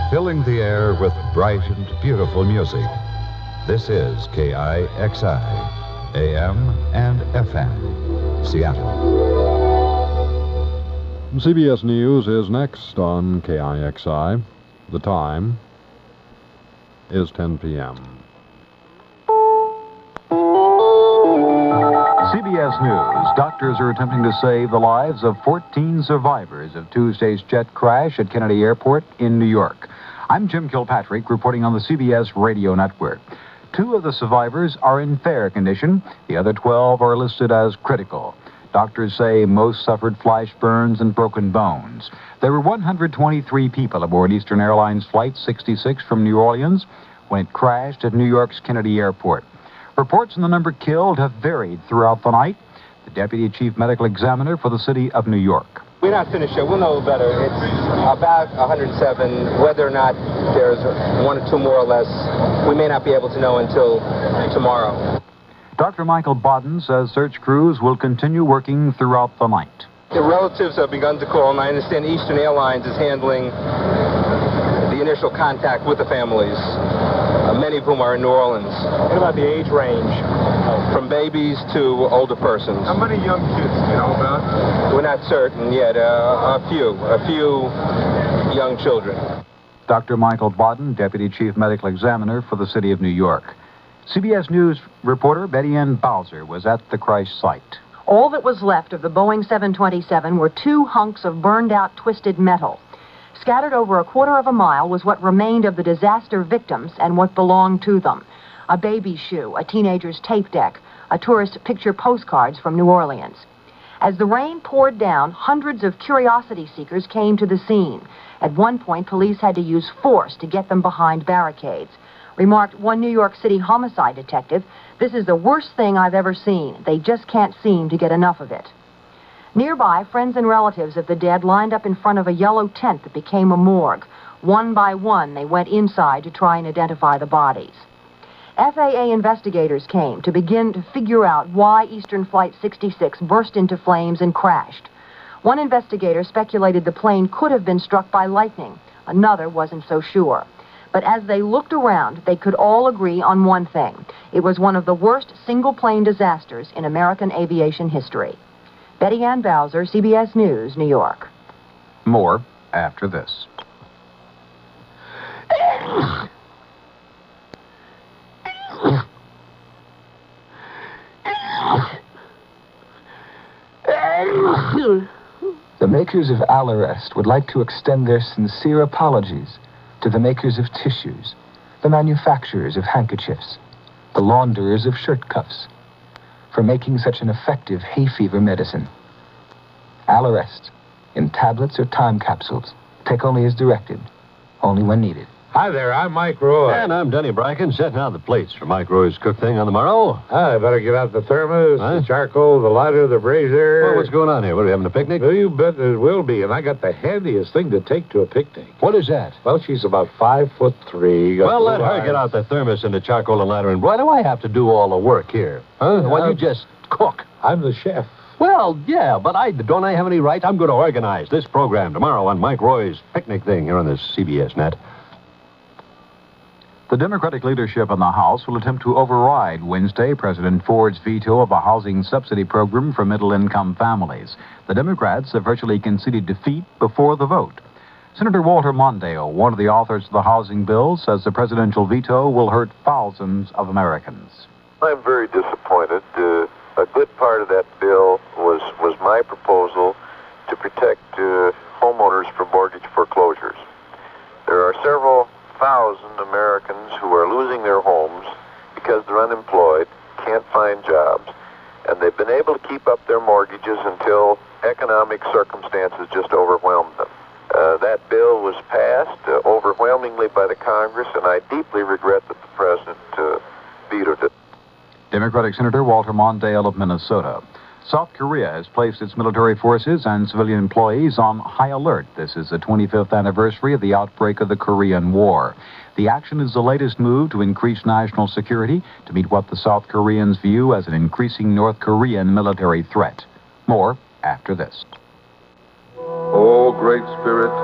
filling the air with bright and beautiful music. This is KIXI, AM and FM, Seattle. CBS News is next on KIXI. The time is 10 p.m. CBS News. Doctors are attempting to save the lives of 14 survivors of Tuesday's jet crash at Kennedy Airport in New York. I'm Jim Kilpatrick reporting on the CBS radio network. 2 of the survivors are in fair condition. The other 12 are listed as critical. Doctors say most suffered flash burns and broken bones. There were 123 people aboard Eastern Airlines Flight 66 from New Orleans when it crashed at New York's Kennedy Airport. Reports on the number killed have varied throughout the night. The Deputy Chief Medical Examiner for the City of New York. We're not finished yet. We'll know better. It's about 107. Whether or not there's 1 or 2 more or less, we may not be able to know until tomorrow. Dr. Michael Bodden says search crews will continue working throughout the night. The relatives have begun to call, and I understand Eastern Airlines is handling the initial contact with the families, many of whom are in New Orleans. What about the age range? From babies to older persons. How many young kids do you know about? We're not certain yet. A few young children. Dr. Michael Bodden, Deputy Chief Medical Examiner for the City of New York. CBS News reporter Betty Ann Bowser was at the crash site. All that was left of the Boeing 727 were 2 hunks of burned-out twisted metal. Scattered over a quarter of a mile was what remained of the disaster victims and what belonged to them. A baby shoe, a teenager's tape deck, a tourist picture postcards from New Orleans. As the rain poured down, hundreds of curiosity seekers came to the scene. At one point, police had to use force to get them behind barricades. Remarked one New York City homicide detective, "This is the worst thing I've ever seen. They just can't seem to get enough of it." Nearby, friends and relatives of the dead lined up in front of a yellow tent that became a morgue. One by one, they went inside to try and identify the bodies. FAA investigators came to begin to figure out why Eastern Flight 66 burst into flames and crashed. One investigator speculated the plane could have been struck by lightning. Another wasn't so sure. But as they looked around, they could all agree on one thing. It was one of the worst single-plane disasters in American aviation history. Betty Ann Bowser, CBS News, New York. More after this. The makers of Allerest would like to extend their sincere apologies to the makers of tissues, the manufacturers of handkerchiefs, the launderers of shirt cuffs, for making such an effective hay fever medicine. Allerest, in tablets or time capsules. Take only as directed, only when needed. Hi there, I'm Mike Roy. And I'm Denny Bracken, setting out the plates for Mike Roy's cook thing on the morrow. I better get out the thermos, the charcoal, the lighter, the brazier. Well, what's going on here? What, are we having a picnic? Well, you bet it will be, and I got the handiest thing to take to a picnic. What is that? Well, she's about 5'3". Well, let her get out the thermos and the charcoal and lighter, and why do I have to do all the work here? Huh? Why don't you just cook? I'm the chef. Well, yeah, but don't I have any right? I'm going to organize this program tomorrow on Mike Roy's picnic thing here on the CBS net. The Democratic leadership in the House will attempt to override Wednesday President Ford's veto of a housing subsidy program for middle-income families. The Democrats have virtually conceded defeat before the vote. Senator Walter Mondale, one of the authors of the housing bill, says the presidential veto will hurt thousands of Americans. I'm very disappointed. A good part of that bill was my proposal to protect homeowners from mortgage foreclosures. There are several thousand Americans who are losing their homes because they're unemployed, can't find jobs, and they've been able to keep up their mortgages until economic circumstances just overwhelmed them. That bill was passed overwhelmingly by the Congress, and I deeply regret that the President vetoed it. Democratic Senator Walter Mondale of Minnesota. South Korea has placed its military forces and civilian employees on high alert. This is the 25th anniversary of the outbreak of the Korean War. The action is the latest move to increase national security to meet what the South Koreans view as an increasing North Korean military threat. More after this. O great Spirit,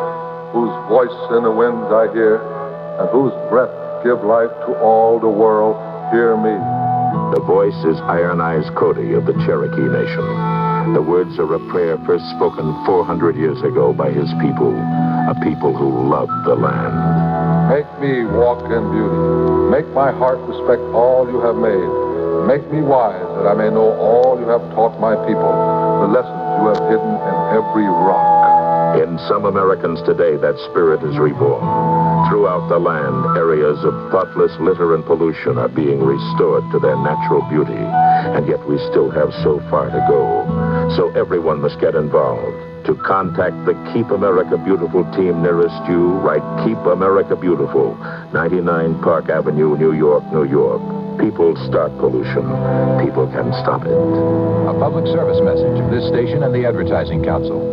whose voice in the winds I hear, and whose breath give life to all the world, hear me. The voice is Iron Eyes Cody of the Cherokee Nation. The words are a prayer first spoken 400 years ago by his people, a people who loved the land. Make me walk in beauty. Make my heart respect all you have made. Make me wise that I may know all you have taught my people, the lessons you have hidden in every rock. In some Americans today, that spirit is reborn. Throughout the land, areas of thoughtless litter and pollution are being restored to their natural beauty, and yet we still have so far to go. So everyone must get involved. To contact the Keep America Beautiful team nearest you, write Keep America Beautiful, 99 Park Avenue, New York, New York. People start pollution. People can stop it. A public service message of this station and the Advertising Council.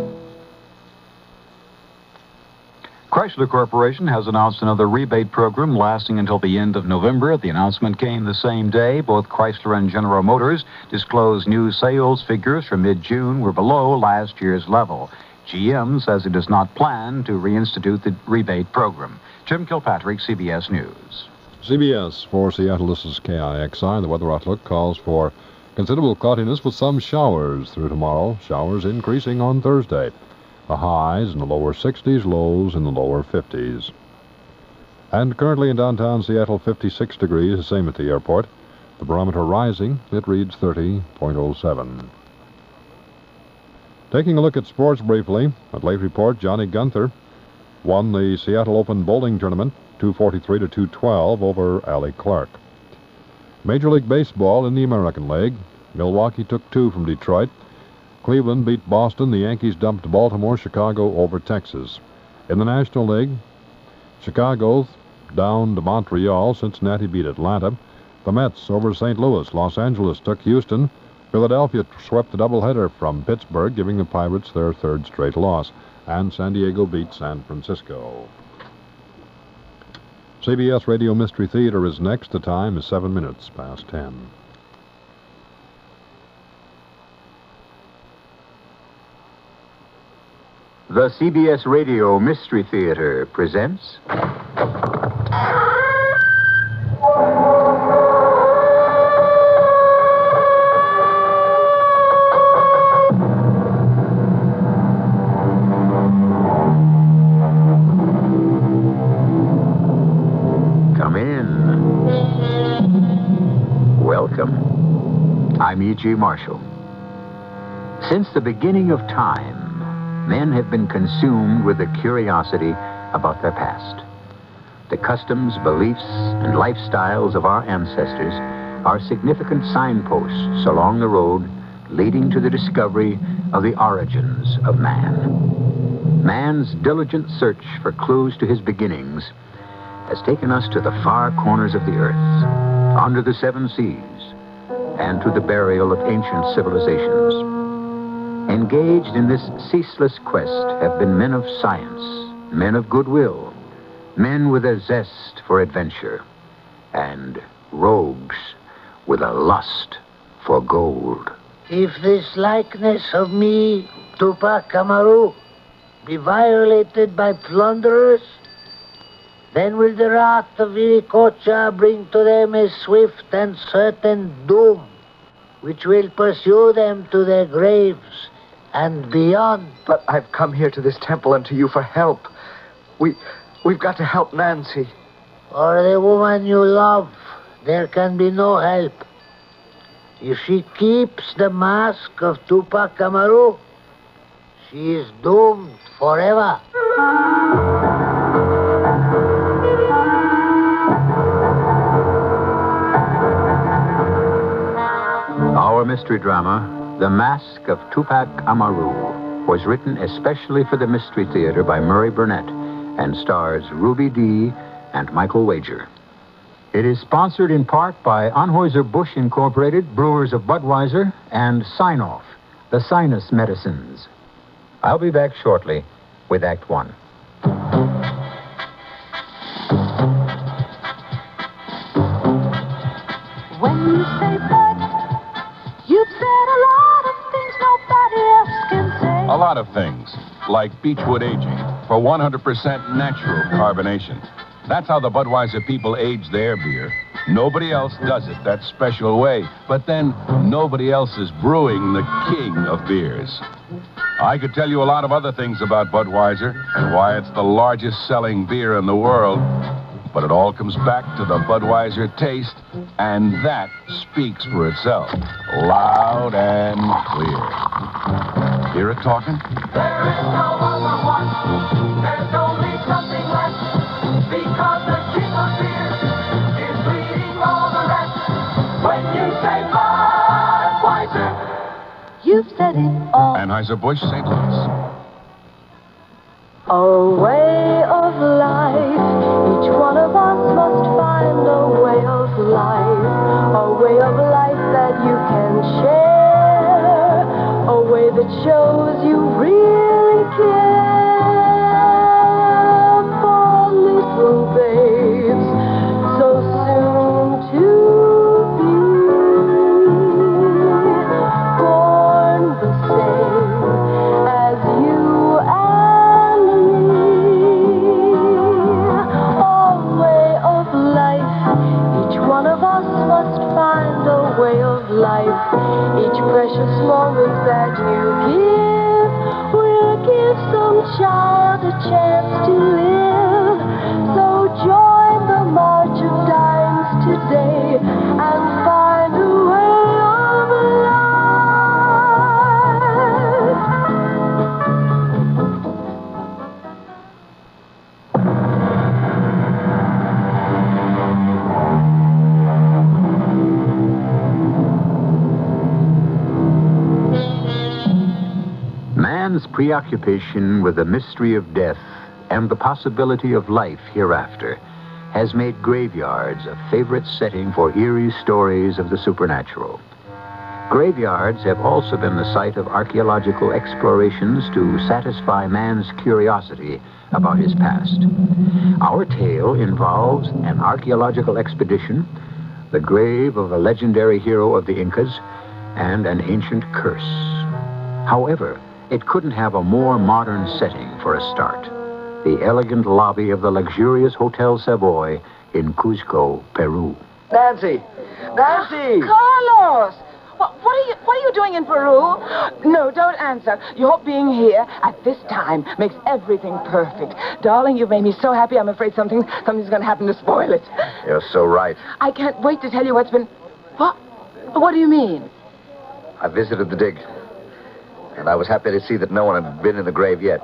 Chrysler Corporation has announced another rebate program lasting until the end of November. The announcement came the same day. Both Chrysler and General Motors disclosed new sales figures for mid-June were below last year's level. GM says it does not plan to reinstitute the rebate program. Jim Kilpatrick, CBS News. CBS for Seattle, this is KIXI. The weather outlook calls for considerable cloudiness with some showers through tomorrow. Showers increasing on Thursday. The highs in the lower 60s, lows in the lower 50s. And currently in downtown Seattle, 56 degrees, the same at the airport. The barometer rising, it reads 30.07. Taking a look at sports briefly, at late report, Johnny Gunther won the Seattle Open bowling tournament, 243 to 212 over Allie Clark. Major League Baseball in the American League, Milwaukee took 2 from Detroit. Cleveland beat Boston. The Yankees dumped Baltimore, Chicago over Texas. In the National League, Chicago down to Montreal. Cincinnati beat Atlanta. The Mets over St. Louis. Los Angeles took Houston. Philadelphia swept the doubleheader from Pittsburgh, giving the Pirates their third straight loss. And San Diego beat San Francisco. CBS Radio Mystery Theater is next. The time is 7 minutes past 10. The CBS Radio Mystery Theater presents... Come in. Welcome. I'm E.G. Marshall. Since the beginning of time, men have been consumed with a curiosity about their past. The customs, beliefs, and lifestyles of our ancestors are significant signposts along the road leading to the discovery of the origins of man. Man's diligent search for clues to his beginnings has taken us to the far corners of the earth, under the 7 seas, and to the burial of ancient civilizations. Engaged in this ceaseless quest have been men of science, men of goodwill, men with a zest for adventure, and rogues with a lust for gold. If this likeness of me, Tupac Amaru, be violated by plunderers, then will the wrath of Viracocha bring to them a swift and certain doom, which will pursue them to their graves and beyond. But I've come here to this temple and to you for help. We've got to help Nancy. For the woman you love, there can be no help. If she keeps the mask of Tupac Amaru, she is doomed forever. Our mystery drama, The Mask of Tupac Amaru, was written especially for the Mystery Theater by Murray Burnett and stars Ruby Dee and Michael Wager. It is sponsored in part by Anheuser-Busch Incorporated, Brewers of Budweiser, and Sign-Off, the sinus medicines. I'll be back shortly with Act 1. When you say bud, you've said a lot of things nobody else can say. A lot of things, like Beechwood Aging. for 100% natural carbonation. That's how the Budweiser people age their beer. Nobody else does it that special way. But then, nobody else is brewing the king of beers. I could tell you a lot of other things about Budweiser and why it's the largest selling beer in the world. But it all comes back to the Budweiser taste, and that speaks for itself, loud and clear. Hear it talking? There is no other one. There's only something left. Because the king of beer is leading all the rest. When you say Budweiser, you've said it all. Anheuser-Busch, St. Louis. A way of life. Each one of us must find a way of life. A way of life that you can share. A way that shows you really care for little babes so soon to be born the same as you and me. A way of life. Each one of us must find a way of life. Each precious moment that you give will give some child a chance to live. So join the march of dimes today and find a way of Man's preoccupation with the mystery of death and the possibility of life hereafter has made graveyards a favorite setting for eerie stories of the supernatural. Graveyards have also been the site of archaeological explorations to satisfy man's curiosity about his past. Our tale involves an archaeological expedition, the grave of a legendary hero of the Incas, and an ancient curse. However, it couldn't have a more modern setting for a start. The elegant lobby of the luxurious Hotel Savoy in Cuzco, Peru. Nancy! Nancy! Carlos! What are you doing in Peru? No, don't answer. Your being here at this time makes everything perfect. Darling, you've made me so happy, I'm afraid something's going to happen to spoil it. You're so right. I can't wait to tell you what's been... What? What do you mean? I visited the dig, and I was happy to see that no one had been in the grave yet.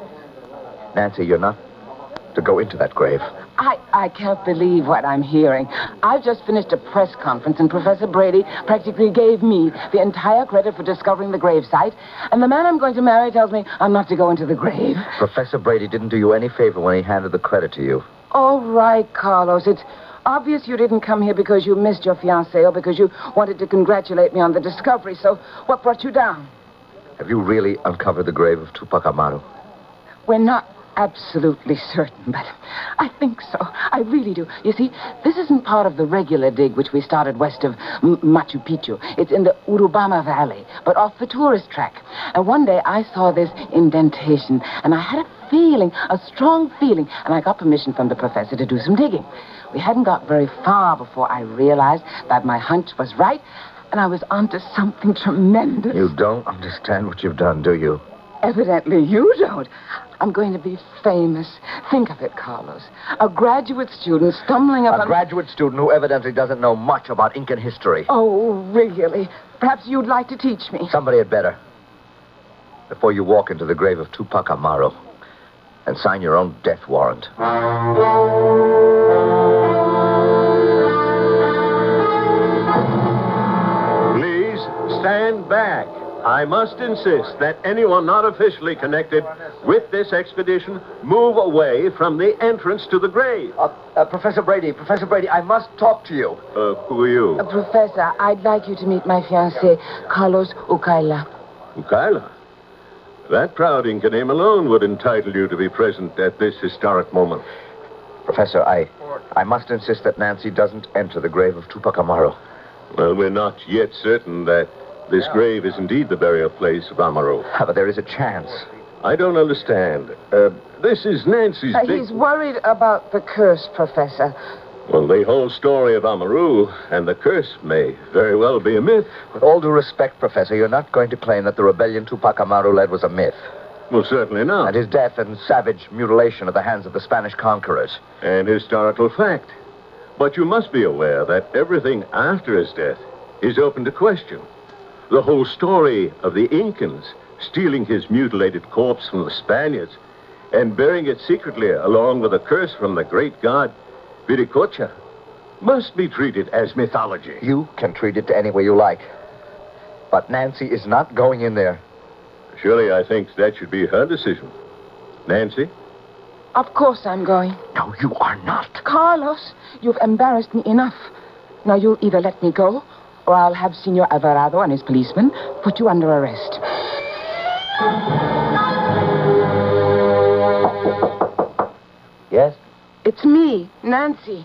Nancy, you're not to go into that grave. I can't believe what I'm hearing. I've just finished a press conference, and Professor Brady practically gave me the entire credit for discovering the grave site, and the man I'm going to marry tells me I'm not to go into the grave. Professor Brady didn't do you any favor when he handed the credit to you. All right, Carlos. It's obvious you didn't come here because you missed your fiancé or because you wanted to congratulate me on the discovery. So what brought you down? Have you really uncovered the grave of Tupac Amaru? We're not absolutely certain, but I think so. I really do. You see, this isn't part of the regular dig which we started west of Machu Picchu. It's in the Urubamba Valley, but off the tourist track. And one day I saw this indentation, and I had a feeling, a strong feeling, and I got permission from the professor to do some digging. We hadn't got very far before I realized that my hunch was right, and I was onto something tremendous. You don't understand what you've done, do you? Evidently you don't. I'm going to be famous. Think of it, Carlos. A graduate student stumbling up A graduate student who evidently doesn't know much about Incan history. Oh, really? Perhaps you'd like to teach me. Somebody had better. Before you walk into the grave of Tupac Amaru and sign your own death warrant. Please stand back. I must insist that anyone not officially connected with this expedition move away from the entrance to the grave. Professor Brady, I must talk to you. Who are you? Professor, I'd like you to meet my fiancé, Carlos Ucaila. Ucaila? That proud Inca name alone would entitle you to be present at this historic moment. Professor, I must insist that Nancy doesn't enter the grave of Tupac Amaru. Well, we're not yet certain that this grave is indeed the burial place of Amaru. But there is a chance. I don't understand. This is Nancy's big... He's worried about the curse, Professor. Well, the whole story of Amaru and the curse may very well be a myth. With all due respect, Professor, you're not going to claim that the rebellion Tupac Amaru led was a myth. Well, certainly not. And his death and savage mutilation at the hands of the Spanish conquerors. An historical fact. But you must be aware that everything after his death is open to question. The whole story of the Incans stealing his mutilated corpse from the Spaniards and burying it secretly along with a curse from the great god Viricocha must be treated as mythology. You can treat it any way you like. But Nancy is not going in there. Surely I think that should be her decision. Nancy? Of course I'm going. No, you are not. Carlos, you've embarrassed me enough. Now you'll either let me go, or I'll have Senor Alvarado and his policemen put you under arrest. Yes? It's me, Nancy.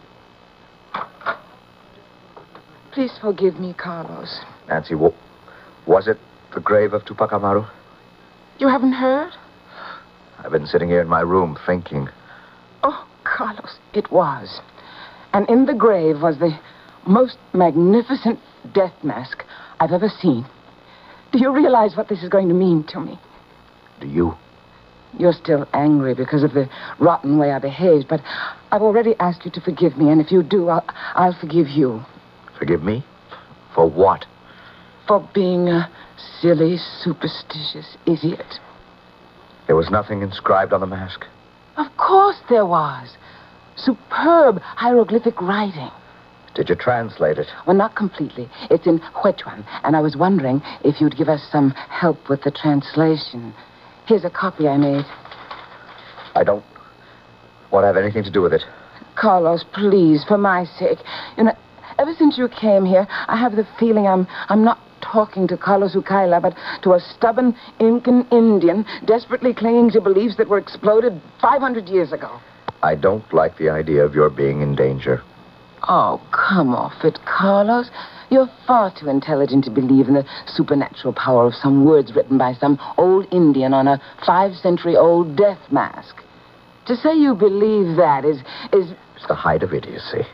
Please forgive me, Carlos. Nancy, was it the grave of Tupac Amaru? You haven't heard? I've been sitting here in my room thinking. Oh, Carlos, it was. And in the grave was the most magnificent death mask I've ever seen. Do you realize what this is going to mean to me? Do you? You're still angry because of the rotten way I behaved, but I've already asked you to forgive me, and if you do, I'll forgive you. Forgive me? For what? For being a silly, superstitious idiot. There was nothing inscribed on the mask? Of course there was. Superb hieroglyphic writing. Did you translate it? Well, not completely. It's in Quechuan, and I was wondering if you'd give us some help with the translation. Here's a copy I made. I don't want to have anything to do with it. Carlos, please, for my sake. You know, ever since you came here, I have the feeling I'm not talking to Carlos Ucaila, but to a stubborn Incan Indian desperately clinging to beliefs that were exploded 500 years ago. I don't like the idea of your being in danger. Oh, come off it, Carlos. You're far too intelligent to believe in the supernatural power of some words written by some old Indian on a 5-century-old death mask. To say you believe that is... It's the height of idiocy.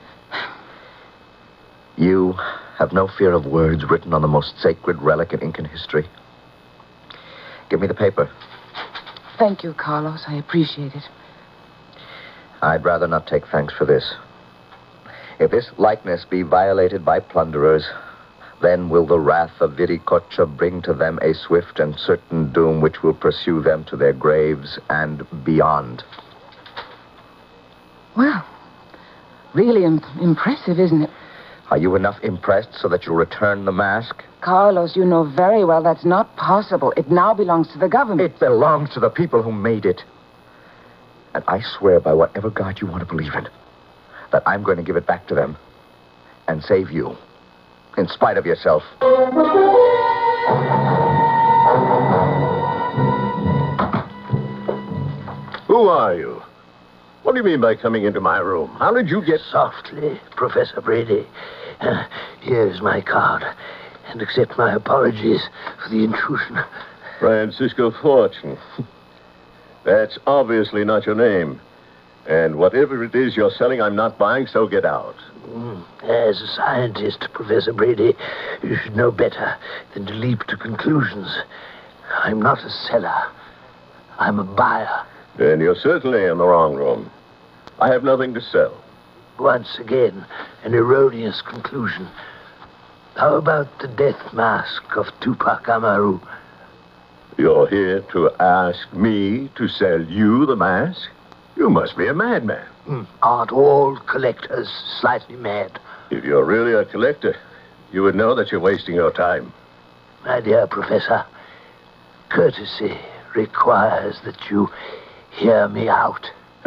You have no fear of words written on the most sacred relic in Incan history. Give me the paper. Thank you, Carlos. I appreciate it. I'd rather not take thanks for this. If this likeness be violated by plunderers, then will the wrath of Viricocha bring to them a swift and certain doom which will pursue them to their graves and beyond. Well, really impressive, isn't it? Are you enough impressed so that you'll return the mask? Carlos, you know very well that's not possible. It now belongs to the government. It belongs to the people who made it. And I swear by whatever God you want to believe in, that I'm going to give it back to them and save you, in spite of yourself. Who are you? What do you mean by coming into my room? How did you get... Softly, Professor Brady. Here's my card. And accept my apologies for the intrusion. Francisco Fortune. That's obviously not your name. And whatever it is you're selling, I'm not buying, so get out. As a scientist, Professor Brady, you should know better than to leap to conclusions. I'm not a seller. I'm a buyer. Then you're certainly in the wrong room. I have nothing to sell. Once again, an erroneous conclusion. How about the death mask of Tupac Amaru? You're here to ask me to sell you the mask? You must be a madman. Aren't all collectors slightly mad? If you're really a collector, you would know that you're wasting your time. My dear Professor, courtesy requires that you hear me out.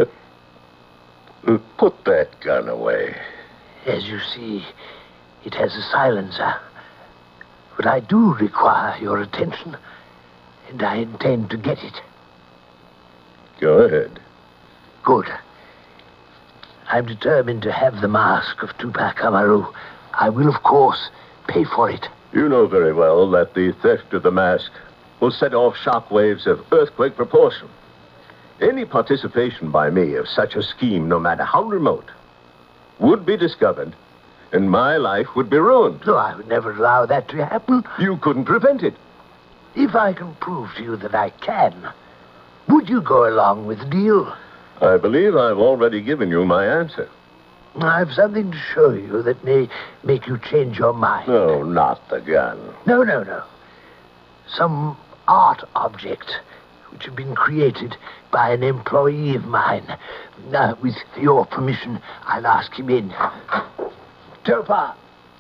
Put that gun away. As you see, it has a silencer. But I do require your attention, and I intend to get it. Go ahead. Good. I'm determined to have the mask of Tupac Amaru. I will, of course, pay for it. You know very well that the theft of the mask will set off shock waves of earthquake proportion. Any participation by me of such a scheme, no matter how remote, would be discovered, and my life would be ruined. No, I would never allow that to happen. You couldn't prevent it. If I can prove to you that I can, would you go along with the deal? I believe I've already given you my answer. I've something to show you that may make you change your mind. No, not the gun. No. Some art object which had been created by an employee of mine. With your permission, I'll ask him in. Topa!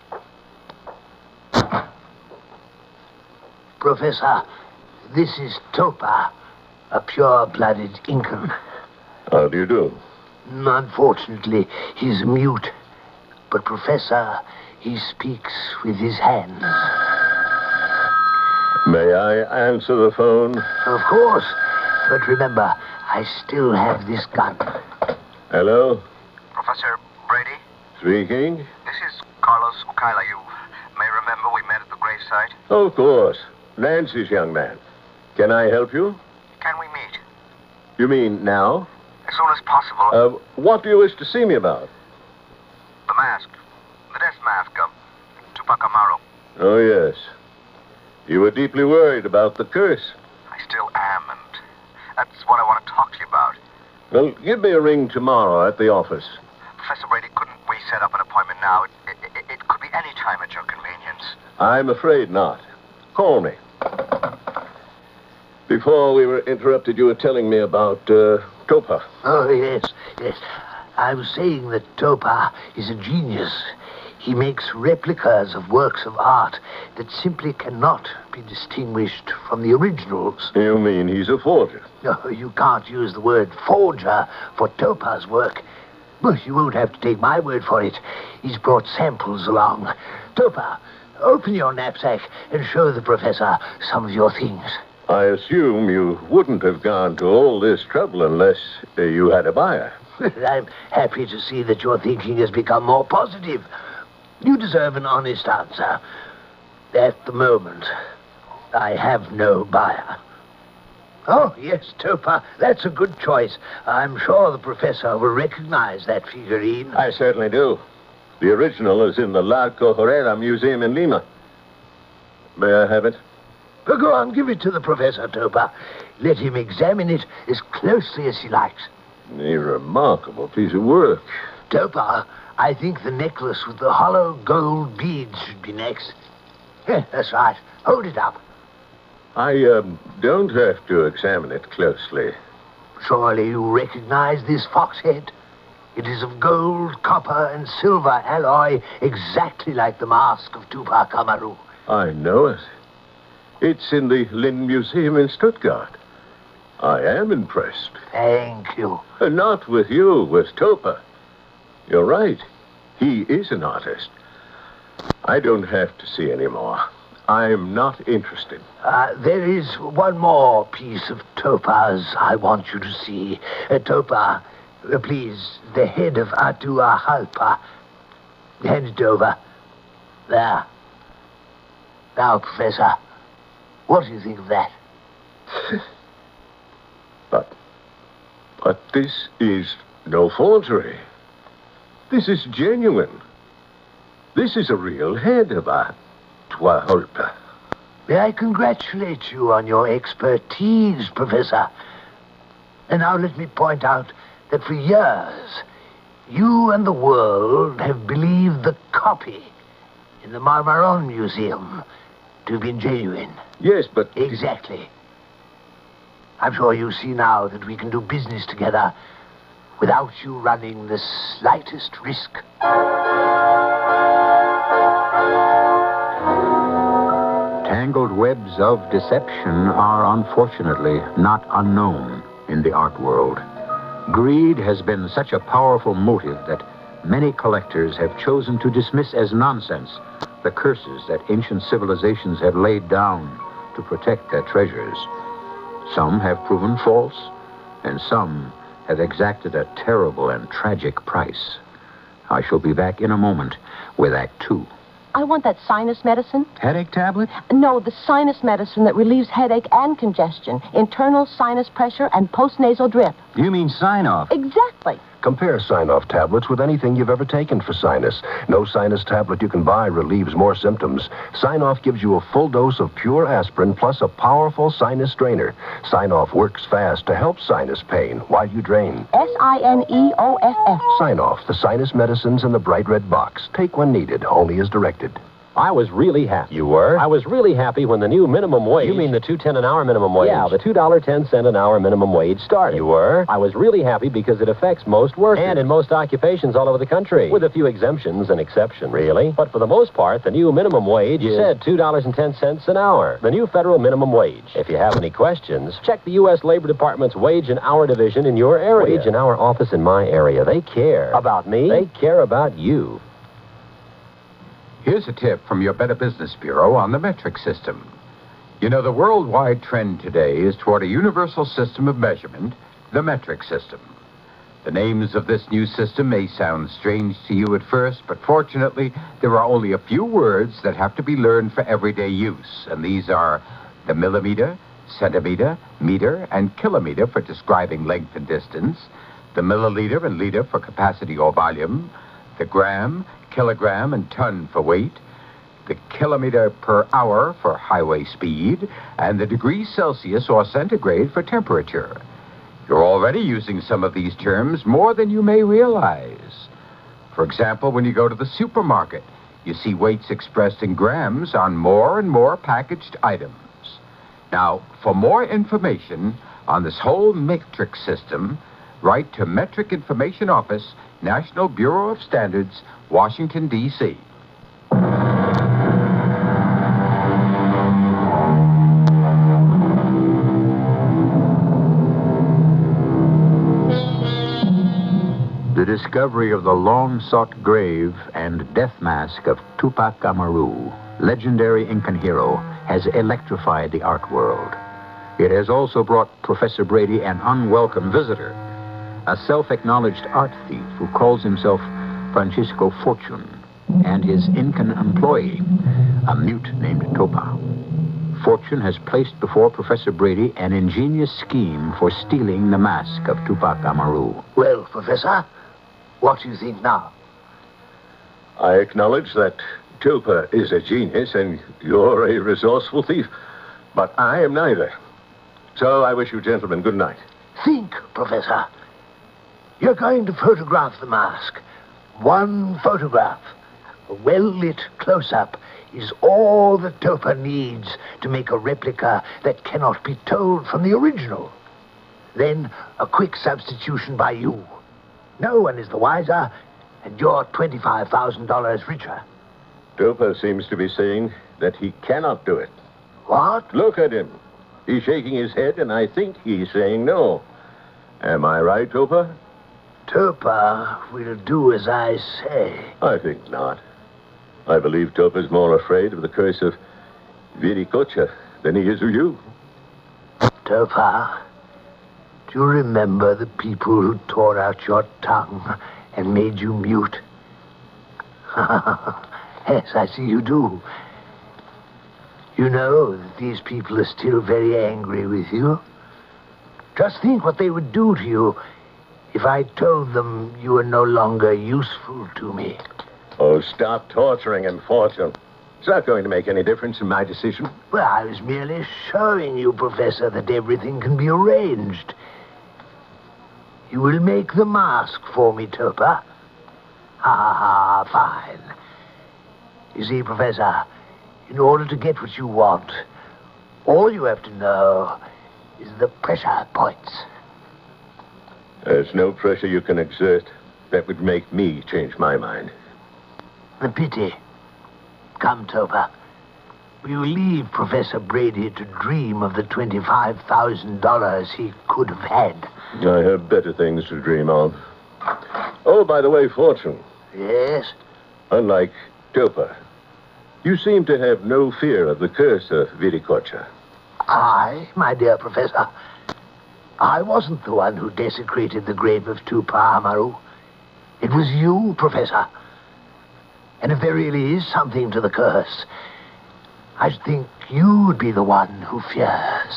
Professor, this is Topa, a pure-blooded Incan. How do you do? Unfortunately, he's mute. But, Professor, he speaks with his hands. May I answer the phone? Of course. But remember, I still have this gun. Hello? Professor Brady? Speaking? This is Carlos Ukaila. You may remember we met at the gravesite. Of course. Nancy's young man. Can I help you? Can we meet? You mean now? As soon as possible. What do you wish to see me about? The mask. The death mask of Tupac Amaru. Oh, yes. You were deeply worried about the curse. I still am, and that's what I want to talk to you about. Well, give me a ring tomorrow at the office. Professor Brady, couldn't we set up an appointment now? It could be any time at your convenience. I'm afraid not. Call me. Before we were interrupted, you were telling me about Topa. Oh, yes. I was saying that Topa is a genius. He makes replicas of works of art that simply cannot be distinguished from the originals. You mean he's a forger? No, you can't use the word forger for Topa's work. Well, you won't have to take my word for it. He's brought samples along. Topa, open your knapsack and show the professor some of your things. I assume you wouldn't have gone to all this trouble unless you had a buyer. I'm happy to see that your thinking has become more positive. You deserve an honest answer. At the moment, I have no buyer. Oh, yes, Topa, that's a good choice. I'm sure the professor will recognize that figurine. I certainly do. The original is in the Larco Herrera Museum in Lima. May I have it? Go on, give it to the professor, Topa. Let him examine it as closely as he likes. A remarkable piece of work. Topa, I think the necklace with the hollow gold beads should be next. That's right. Hold it up. I don't have to examine it closely. Surely you recognize this fox head? It is of gold, copper, and silver alloy, exactly like the mask of Tupac Amaru. I know it. It's in the Lind Museum in Stuttgart. I am impressed. Thank you. Not with you, with Topa. You're right. He is an artist. I don't have to see any more. I'm not interested. There is one more piece of Topa's I want you to see. Topa, please, the head of Atahualpa. Hand it over. There. Now, Professor, what do you think of that? But this is no forgery. This is genuine. This is a real head of Atahualpa. May I congratulate you on your expertise, Professor. And now let me point out that for years, you and the world have believed the copy in the Marmaron Museum to have been genuine. Yes, but... Exactly. I'm sure you see now that we can do business together without you running the slightest risk. Tangled webs of deception are unfortunately not unknown in the art world. Greed has been such a powerful motive that many collectors have chosen to dismiss as nonsense the curses that ancient civilizations have laid down to protect their treasures. Some have proven false, and some have exacted a terrible and tragic price. I shall be back in a moment with Act 2. I want that sinus medicine. Headache tablet? No, the sinus medicine that relieves headache and congestion, internal sinus pressure, and postnasal drip. You mean sign-off? Exactly. Compare Sign-Off tablets with anything you've ever taken for sinus. No sinus tablet you can buy relieves more symptoms. Sign-Off gives you a full dose of pure aspirin plus a powerful sinus drainer. Sign-Off works fast to help sinus pain while you drain. Sineoff. Sign-Off, the sinus medicines in the bright red box. Take when needed, only as directed. I was really happy. You were? I was really happy when the new minimum wage... You mean the $2.10 an hour minimum wage? Yeah, the $2.10 an hour minimum wage started. You were? I was really happy because it affects most workers. And in most occupations all over the country. With a few exemptions and exceptions. Really? But for the most part, the new minimum wage said $2.10 an hour. The new federal minimum wage. If you have any questions, check the U.S. Labor Department's Wage and Hour Division in your area. Wage and Hour office in my area. They care. About me? They care about you. Here's a tip from your Better Business Bureau on the metric system. You know, the worldwide trend today is toward a universal system of measurement, the metric system. The names of this new system may sound strange to you at first, but fortunately, there are only a few words that have to be learned for everyday use, and these are the millimeter, centimeter, meter, and kilometer for describing length and distance, the milliliter and liter for capacity or volume, the gram, kilogram, and ton for weight, the kilometer per hour for highway speed, and the degrees Celsius or centigrade for temperature. You're already using some of these terms more than you may realize. For example, when you go to the supermarket, you see weights expressed in grams on more and more packaged items. Now, for more information on this whole metric system, write to Metric Information Office, National Bureau of Standards, Washington, D.C. The discovery of the long-sought grave and death mask of Tupac Amaru, legendary Incan hero, has electrified the art world. It has also brought Professor Brady an unwelcome visitor, a self-acknowledged art thief who calls himself Francisco Fortune, and his Incan employee, a mute named Topa. Fortune has placed before Professor Brady an ingenious scheme for stealing the mask of Tupac Amaru. Well, Professor, what do you think now? I acknowledge that Topa is a genius and you're a resourceful thief, but I am neither. So I wish you gentlemen good night. Think, Professor. You're going to photograph the mask. One photograph, a well-lit close-up, is all that Topa needs to make a replica that cannot be told from the original. Then a quick substitution by you. No one is the wiser, and you're $25,000 richer. Topa seems to be saying that he cannot do it. What? Look at him. He's shaking his head, and I think he's saying no. Am I right, Topa? Topa will do as I say. I think not. I believe Topa's more afraid of the curse of Viricocha than he is of you. Topa, do you remember the people who tore out your tongue and made you mute? Yes, I see you do. You know that these people are still very angry with you. Just think what they would do to you if I told them you were no longer useful to me. Oh, stop torturing him, Fortune. It's not going to make any difference in my decision. Well, I was merely showing you, Professor, that everything can be arranged. You will make the mask for me, Topa. Ha, fine. You see, Professor, in order to get what you want, all you have to know is the pressure points. There's no pressure you can exert that would make me change my mind. The pity. Come, Topa. We will leave Professor Brady to dream of the $25,000 he could have had. I have better things to dream of. Oh, by the way, Fortune. Yes? Unlike Topa, you seem to have no fear of the curse of Viricocha. I, my dear Professor, I wasn't the one who desecrated the grave of Tupac Amaru. It was you, Professor. And if there really is something to the curse, I think you'd be the one who fears.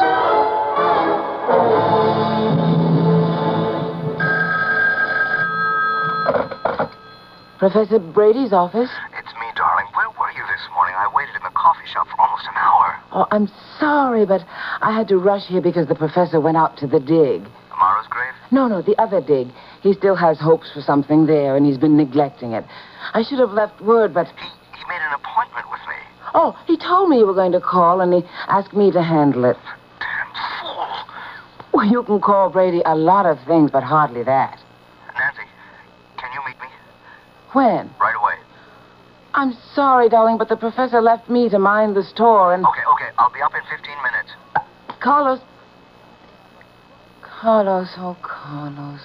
Professor Brady's office? It's me, darling. Where were you this morning? I waited in the coffee shop for almost an hour. Oh, I'm sorry, but I had to rush here because the professor went out to the dig. Amara's grave? No, the other dig. He still has hopes for something there, and he's been neglecting it. I should have left word, but... He made an appointment with me. Oh, he told me you were going to call, and he asked me to handle it. Damn fool. Well, you can call Brady a lot of things, but hardly that. Nancy, can you meet me? When? Right away. I'm sorry, darling, but the professor left me to mind the store, and... Okay. I'll be up in 15 minutes. Carlos, oh, Carlos.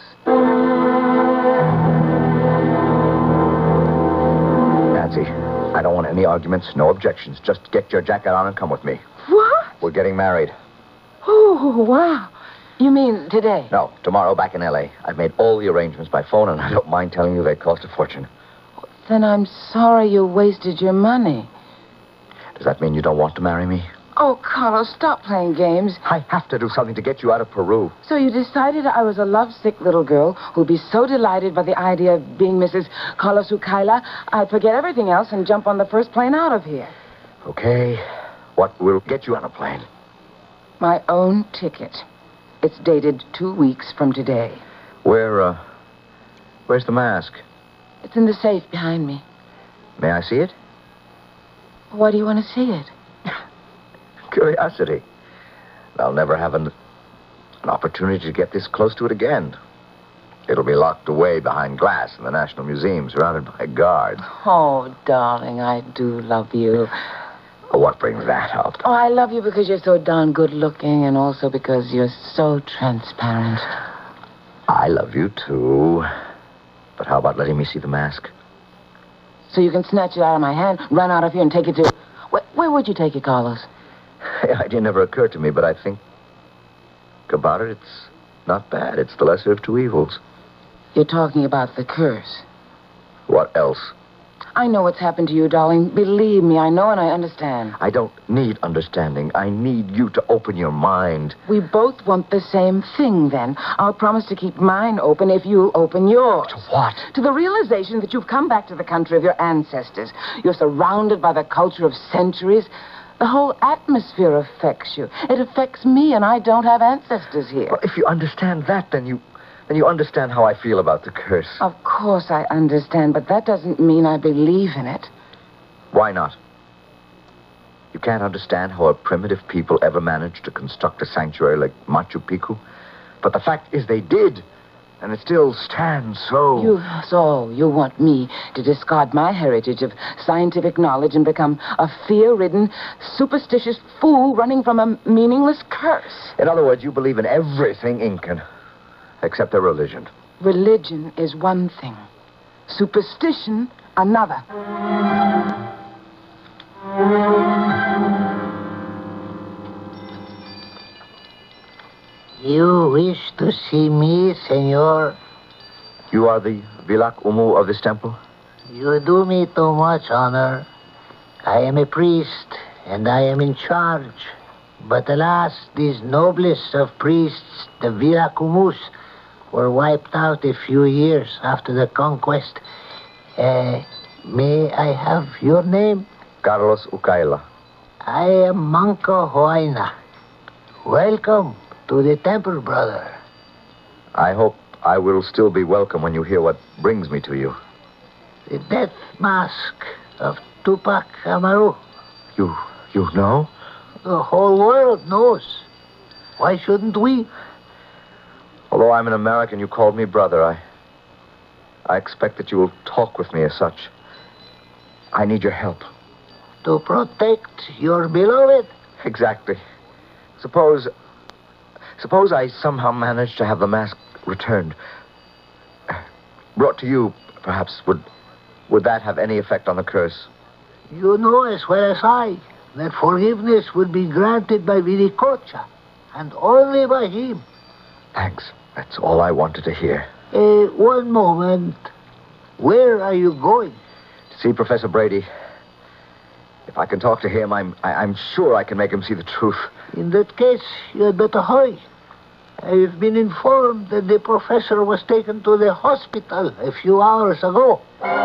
Nancy, I don't want any arguments, no objections. Just get your jacket on and come with me. What? We're getting married. Oh, wow. You mean today? No, tomorrow back in L.A. I've made all the arrangements by phone, and I don't mind telling you they cost a fortune. Then I'm sorry you wasted your money. Does that mean you don't want to marry me? Oh, Carlos, stop playing games. I have to do something to get you out of Peru. So you decided I was a lovesick little girl who'd be so delighted by the idea of being Mrs. Carlos Ukaila, I'd forget everything else and jump on the first plane out of here. Okay. What will get you on a plane? My own ticket. It's dated 2 weeks from today. Where's the mask? It's in the safe behind me. May I see it? Why do you want to see it? Curiosity. I'll never have an opportunity to get this close to it again. It'll be locked away behind glass in the National Museum, surrounded by guards. Oh, darling, I do love you. What brings that up? Oh, I love you because you're so darn good looking and also because you're so transparent. I love you, too. But how about letting me see the mask? So you can snatch it out of my hand, run out of here, and take it to... Where would you take it, Carlos? The idea never occurred to me, but I think about it, it's not bad. It's the lesser of two evils. You're talking about the curse. What else? I know what's happened to you, darling. Believe me, I know and I understand. I don't need understanding. I need you to open your mind. We both want the same thing, then. I'll promise to keep mine open if you'll open yours. To what? To the realization that you've come back to the country of your ancestors. You're surrounded by the culture of centuries. The whole atmosphere affects you. It affects me, and I don't have ancestors here. Well, if you understand that, then you understand how I feel about the curse. Of course I understand, but that doesn't mean I believe in it. Why not? You can't understand how a primitive people ever managed to construct a sanctuary like Machu Picchu? But the fact is they did, and it still stands so... You want me to discard my heritage of scientific knowledge and become a fear-ridden, superstitious fool running from a meaningless curse. In other words, you believe in everything Incan, except their religion. Religion is one thing. Superstition, another. You wish to see me, senor? You are the Vilak Umu of this temple? You do me too much honor. I am a priest, and I am in charge. But alas, these noblest of priests, the Vilak Umus, were wiped out a few years after the conquest. May I have your name? Carlos Ukaila. I am Manco Huayna. Welcome to the temple, brother. I hope I will still be welcome when you hear what brings me to you. The death mask of Tupac Amaru. You know? The whole world knows. Why shouldn't we? Although I'm an American, you called me brother. I expect that you will talk with me as such. I need your help. To protect your beloved? Exactly. Suppose I somehow managed to have the mask returned. Brought to you, perhaps. Would that have any effect on the curse? You know as well as I that forgiveness would be granted by Viricocha, and only by him. Thanks. That's all I wanted to hear. One moment. Where are you going? To See, Professor Brady, if I can talk to him, I'm sure I can make him see the truth. In that case, you had better hurry. I've been informed that the professor was taken to the hospital a few hours ago.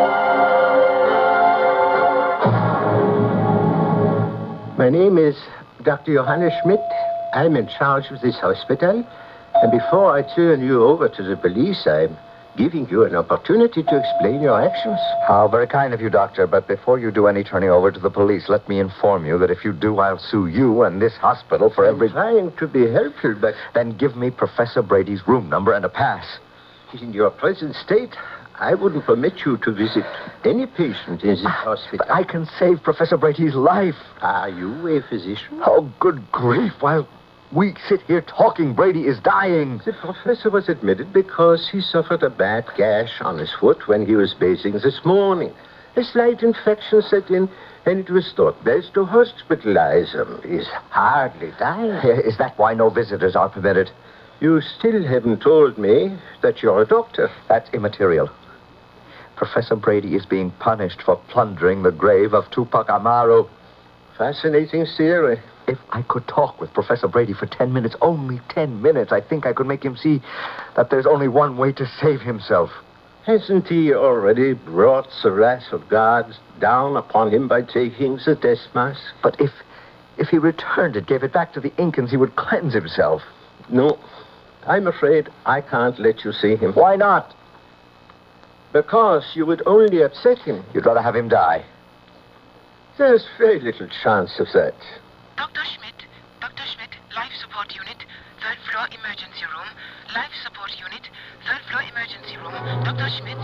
My name is Dr. Johannes Schmidt. I'm in charge of this hospital. And before I turn you over to the police, I'm giving you an opportunity to explain your actions. How very kind of you, Doctor. But before you do any turning over to the police, let me inform you that if you do, I'll sue you and this hospital for every... I'm trying to be helpful, but... Then give me Professor Brady's room number and a pass. In your present state, I wouldn't permit you to visit any patient in this hospital. I can save Professor Brady's life. Are you a physician? Oh, good grief. While we sit here talking, Brady is dying. The professor was admitted because he suffered a bad gash on his foot when he was bathing this morning. A slight infection set in, and it was thought best to hospitalize him. He's hardly dying. Is that why no visitors are permitted? You still haven't told me that you're a doctor. That's immaterial. Professor Brady is being punished for plundering the grave of Tupac Amaru. Fascinating theory. If I could talk with Professor Brady for 10 minutes, only 10 minutes, I think I could make him see that there's only one way to save himself. Hasn't he already brought the wrath of God down upon him by taking the death mask? But if he returned it, gave it back to the Incans, he would cleanse himself. No, I'm afraid I can't let you see him. Why not? Because you would only upset him. You'd rather have him die. There's very little chance of that. Dr. Schmidt, life support unit, 3rd floor emergency room. Life support unit, 3rd floor emergency room. Dr. Schmidt.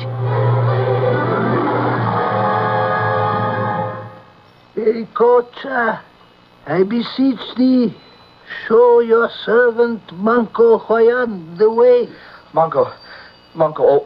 Viricocha, I beseech thee, show your servant Manco Hoyan the way. Manco, oh,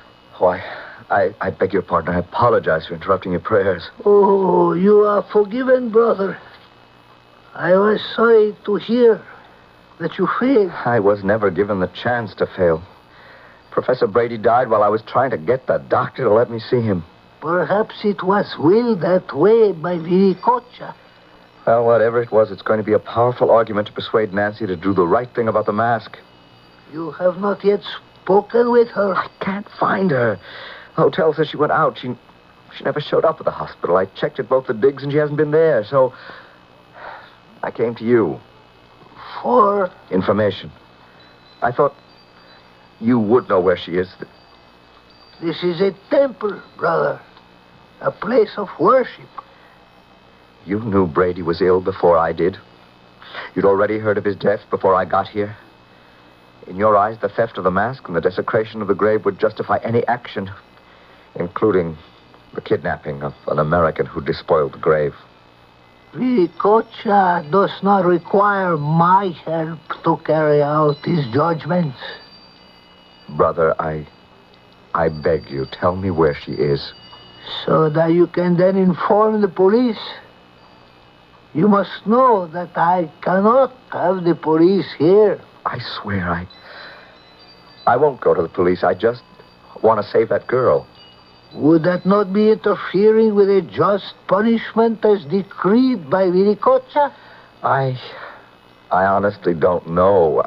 I beg your pardon. I apologize for interrupting your prayers. Oh, you are forgiven, brother. I was sorry to hear that you failed. I was never given the chance to fail. Professor Brady died while I was trying to get the doctor to let me see him. Perhaps it was willed that way by Viricocha. Well, whatever it was, it's going to be a powerful argument to persuade Nancy to do the right thing about the mask. You have not yet spoken with her. I can't find her. The hotel says she went out. She never showed up at the hospital. I checked at both the digs and she hasn't been there, so I came to you. For? Information. I thought you would know where she is. This is a temple, brother. A place of worship. You knew Brady was ill before I did. You'd already heard of his death before I got here. In your eyes, the theft of the mask and the desecration of the grave would justify any action, including the kidnapping of an American who despoiled the grave. Viricocha does not require my help to carry out his judgments. Brother, I beg you, tell me where she is. So that you can then inform the police. You must know that I cannot have the police here. I swear I won't go to the police. I just want to save that girl. Would that not be interfering with a just punishment as decreed by Viricocha? I honestly don't know.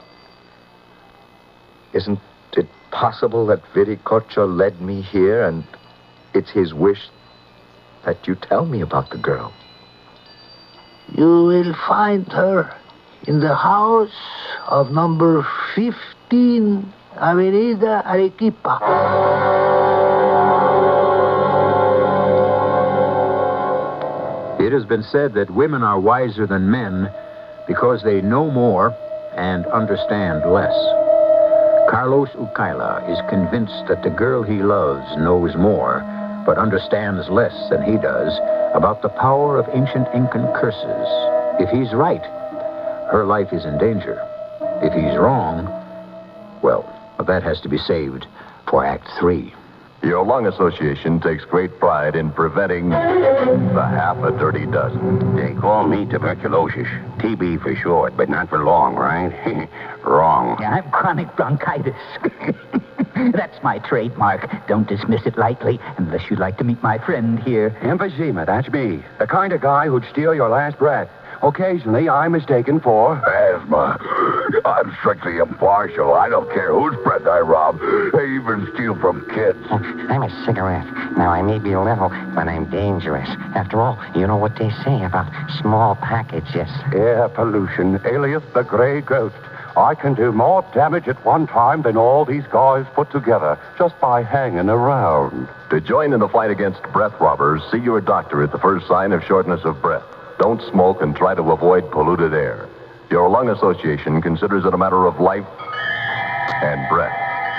Isn't it possible that Viricocha led me here and it's his wish that you tell me about the girl? You will find her in the house of number 15, Avenida Arequipa. It has been said that women are wiser than men because they know more and understand less. Carlos Ucaila is convinced that the girl he loves knows more, but understands less than he does about the power of ancient Incan curses. If he's right, her life is in danger. If he's wrong, well, that has to be saved for Act 3. Your lung association takes great pride in preventing the half a dirty dozen. They call me tuberculosis. TB for short, but not for long, right? Wrong. Yeah, I have chronic bronchitis. That's my trademark. Don't dismiss it lightly, unless you'd like to meet my friend here. Emphysema, that's me. The kind of guy who'd steal your last breath. Occasionally, I'm mistaken for... Asthma. I'm strictly impartial. I don't care whose breath I rob. I even steal from kids. I'm a cigarette. Now, I may be little, but I'm dangerous. After all, you know what they say about small packages. Air pollution, alias the gray ghost. I can do more damage at one time than all these guys put together just by hanging around. To join in the fight against breath robbers, see your doctor at the first sign of shortness of breath. Don't smoke and try to avoid polluted air. Your lung association considers it a matter of life and breath.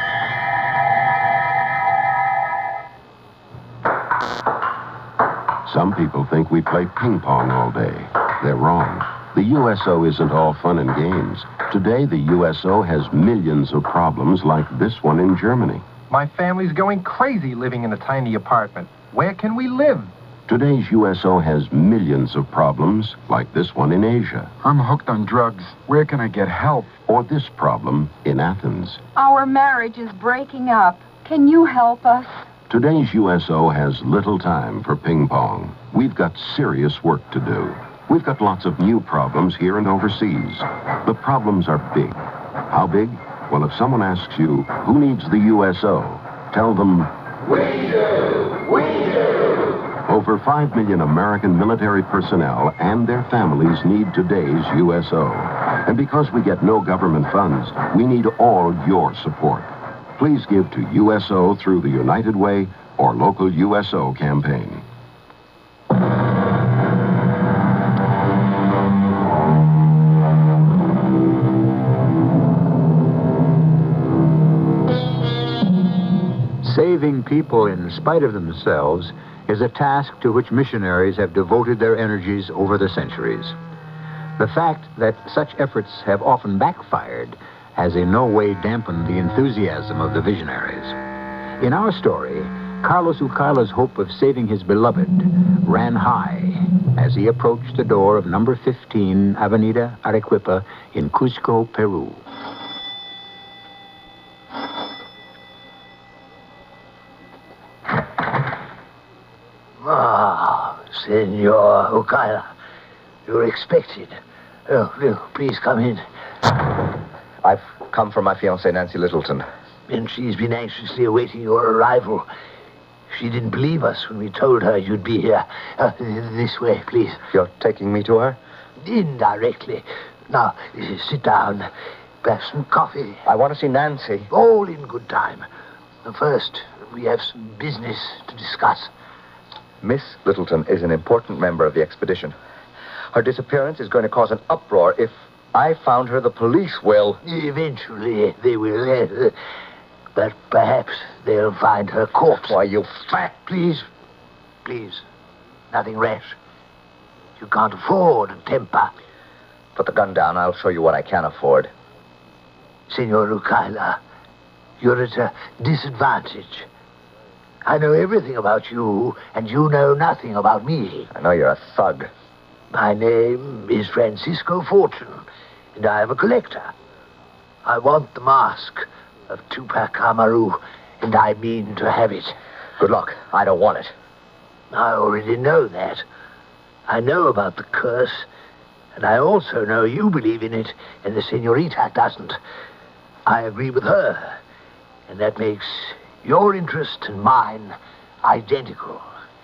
Some people think we play ping pong all day. They're wrong. The USO isn't all fun and games. Today, the USO has millions of problems like this one in Germany. My family's going crazy living in a tiny apartment. Where can we live? Today's USO has millions of problems like this one in Asia. I'm hooked on drugs. Where can I get help? Or this problem in Athens. Our marriage is breaking up. Can you help us? Today's USO has little time for ping pong. We've got serious work to do. We've got lots of new problems here and overseas. The problems are big. How big? Well, if someone asks you, who needs the USO? Tell them, We do! We do! over 5 million American military personnel and their families need today's USO. And because we get no government funds, we need all your support. Please give to USO through the United Way or local USO campaign. Saving people in spite of themselves is a task to which missionaries have devoted their energies over the centuries. The fact that such efforts have often backfired has in no way dampened the enthusiasm of the visionaries. In our story, Carlos Ucala's hope of saving his beloved ran high as he approached the door of number 15 Avenida Arequipa in Cusco, Peru. Senor Ucala, you're expected. Oh, please come in. I've come for my fiancée, Nancy Littleton. And she's been anxiously awaiting your arrival. She didn't believe us when we told her you'd be here. This way, please. You're taking me to her? Indirectly. Now, sit down. Have some coffee. I want to see Nancy. All in good time. First, we have some business to discuss. Miss Littleton is an important member of the expedition. Her disappearance is going to cause an uproar. If I found her, the police will... Eventually, they will. But perhaps they'll find her corpse. Why, you fat... Please. Nothing rash. You can't afford a temper. Put the gun down. I'll show you what I can afford. Senor Ucala, you're at a disadvantage. I know everything about you, and you know nothing about me. I know you're a thug. My name is Francisco Fortune, and I am a collector. I want the mask of Tupac Amaru, and I mean to have it. Good luck. I don't want it. I already know that. I know about the curse, and I also know you believe in it, and the senorita doesn't. I agree with her, and that makes your interest and mine identical.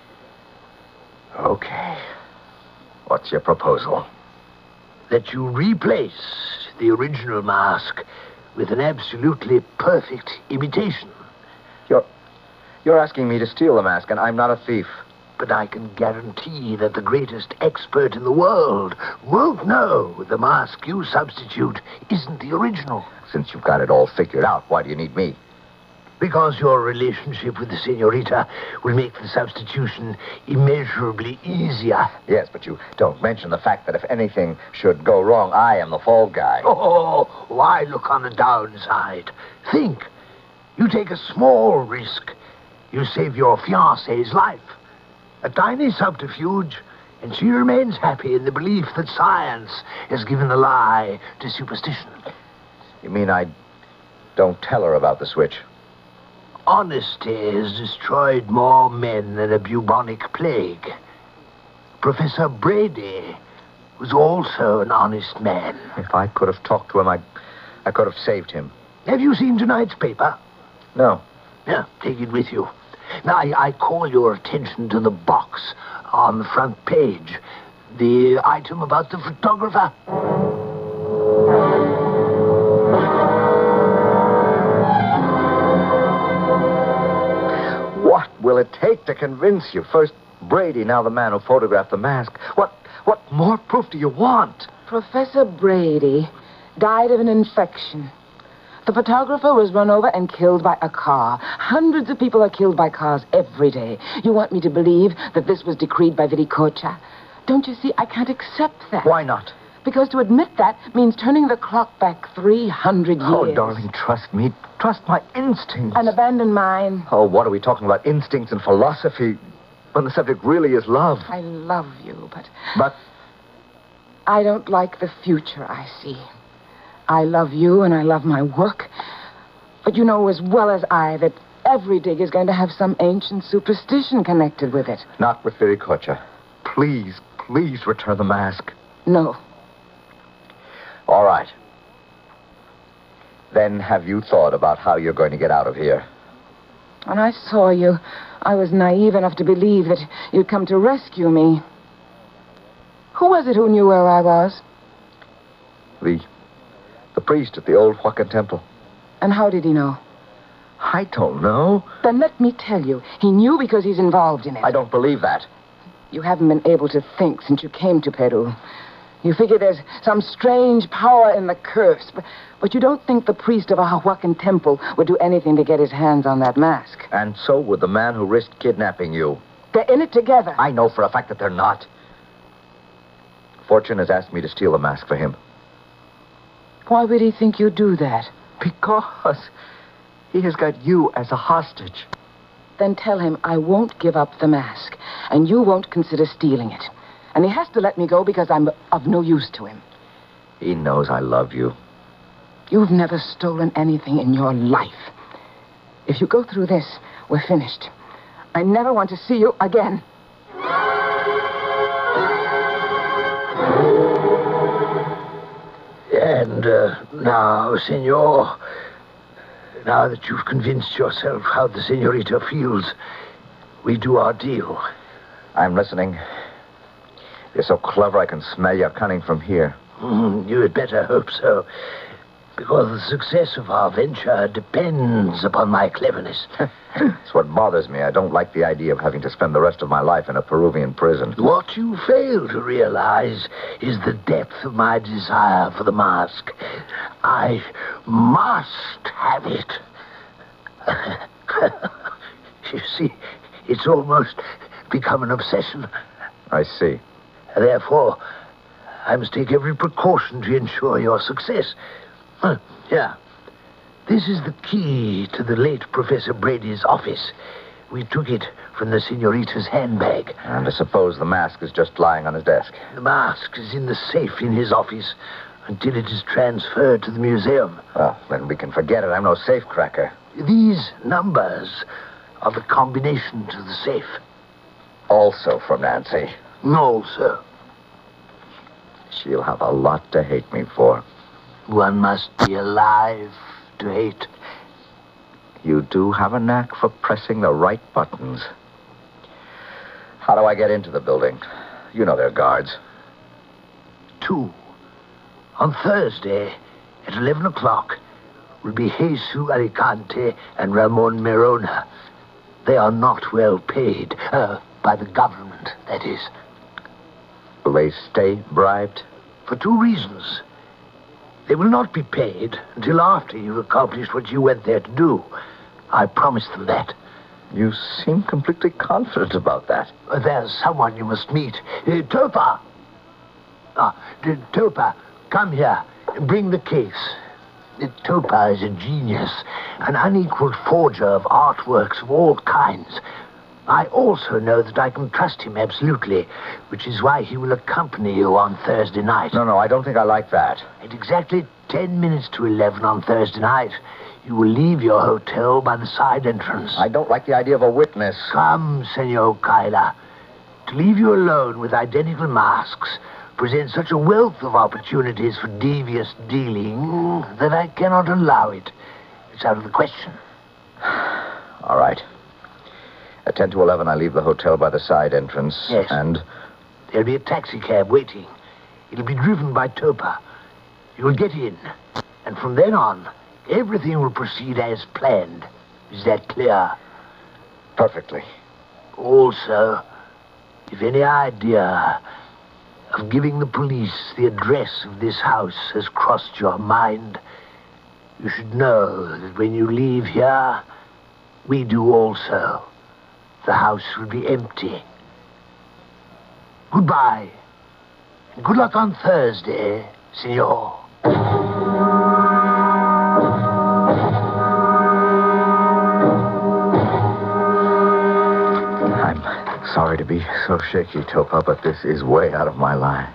Okay. What's your proposal? That you replace the original mask with an absolutely perfect imitation. You're asking me to steal the mask, and I'm not a thief. But I can guarantee that the greatest expert in the world won't know the mask you substitute isn't the original. Since you've got it all figured out, why do you need me? Because your relationship with the senorita will make the substitution immeasurably easier. Yes, but you don't mention the fact that if anything should go wrong, I am the fall guy. Oh, why look on the downside? Think. You take a small risk, You save your fiancée's life. A tiny subterfuge, and she remains happy in the belief that science has given the lie to superstition. You mean I don't tell her about the switch? Honesty has destroyed more men than a bubonic plague. Professor Brady was also an honest man. If I could have talked to him, I could have saved him. Have you seen tonight's paper? No. Yeah, take it with you. Now, I call your attention to the box on the front page. The item about the photographer. What will it take to convince you? First Brady, now the man who photographed the mask. What more proof do you want? Professor Brady died of an infection. The photographer was run over and killed by a car. Hundreds of people are killed by cars every day. You want me to believe that this was decreed by Viricocha? Don't you see, I can't accept that. Why not? Because to admit that means turning the clock back 300 years. Oh, darling, trust me. Trust my instincts. And abandon mine. Oh, what are we talking about? Instincts and philosophy, when the subject really is love. I love you, but... But? I don't like the future I see. I love you and I love my work. But you know as well as I that every dig is going to have some ancient superstition connected with it. Not with Viricocha. Please, please return the mask. No. All right. Then have you thought about how you're going to get out of here? When I saw you, I was naive enough to believe that you'd come to rescue me. Who was it who knew where I was? The priest at the old Huacan temple. And how did he know? I don't know. Then let me tell you, he knew because he's involved in it. I don't believe that. You haven't been able to think since you came to Peru. You figure there's some strange power in the curse, but you don't think the priest of a Huacan temple would do anything to get his hands on that mask. And so would the man who risked kidnapping you. They're in it together. I know for a fact that they're not. Fortune has asked me to steal the mask for him. Why would he think you'd do that? Because he has got you as a hostage. Then tell him I won't give up the mask, and you won't consider stealing it. And he has to let me go because I'm of no use to him. He knows I love you. You've never stolen anything in your life. If you go through this, we're finished. I never want to see you again. And now, senor, now that you've convinced yourself how the senorita feels, we do our deal. I'm listening. You're so clever I can smell your cunning from here. You had better hope so, because the success of our venture depends upon my cleverness. It's what bothers me. I don't like the idea of having to spend the rest of my life in a Peruvian prison. What you fail to realize is the depth of my desire for the mask. I must have it. You see, it's almost become an obsession. I see. Therefore, I must take every precaution to ensure your success. Yeah. This is the key to the late Professor Brady's office. We took it from the senorita's handbag. And I suppose the mask is just lying on his desk. The mask is in the safe in his office until it is transferred to the museum. Well, then we can forget it. I'm no safecracker. These numbers are the combination to the safe. Also from Nancy. No, sir. She'll have a lot to hate me for. One must be alive to hate. You do have a knack for pressing the right buttons. How do I get into the building? You know there are guards. 2. On Thursday, at 11 o'clock, will be Jesus Alicante and Ramon Merona. They are not well paid. By the government, that is. Will they stay bribed? For 2 reasons. They will not be paid until after you've accomplished what you went there to do. I promised them that. You seem completely confident about that. There's someone you must meet. Topa! Topa, come here. Bring the case. Topa is a genius, an unequaled forger of artworks of all kinds. I also know that I can trust him absolutely, which is why he will accompany you on Thursday night. No, I don't think I like that. At exactly 10 minutes to 11 on Thursday night, you will leave your hotel by the side entrance. I don't like the idea of a witness. Come, Senor Kyla. To leave you alone with identical masks presents such a wealth of opportunities for devious dealing that I cannot allow it. It's out of the question. All right. At 10 to 11, I leave the hotel by the side entrance. Yes. And? There'll be a taxi cab waiting. It'll be driven by Topa. You'll get in. And from then on, everything will proceed as planned. Is that clear? Perfectly. Also, if any idea of giving the police the address of this house has crossed your mind, you should know that when you leave here, we do also. The house will be empty. Goodbye. And good luck on Thursday, senor. I'm sorry to be so shaky, Topa, but this is way out of my line.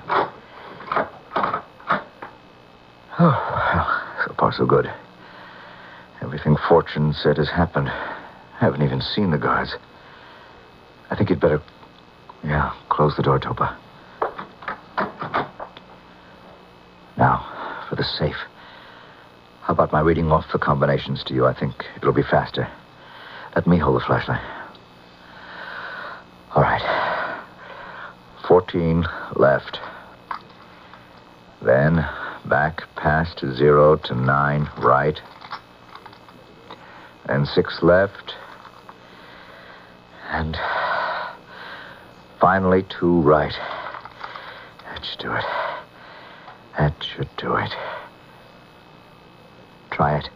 Oh, well, so far so good. Everything Fortune said has happened. Haven't even seen the guards. I think you'd better, close the door, Topa. Now, for the safe. How about my reading off the combinations to you? I think it'll be faster. Let me hold the flashlight. All right. 14 left. Then back past 0 to 9 right. And 6 left. And finally 2 right. That should do it. That should do it. Try it.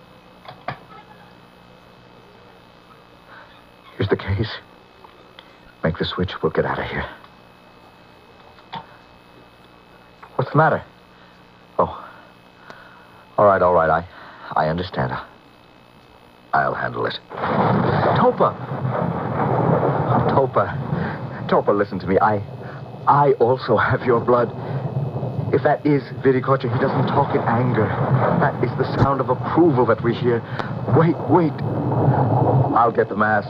Here's the case. Make the switch. We'll get out of here. What's the matter? Oh. All right. I understand. I'll handle it. Topa! Topa, listen to me. I also have your blood. If that is Viricocha, he doesn't talk in anger. That is the sound of approval that we hear. Wait. I'll get the mask.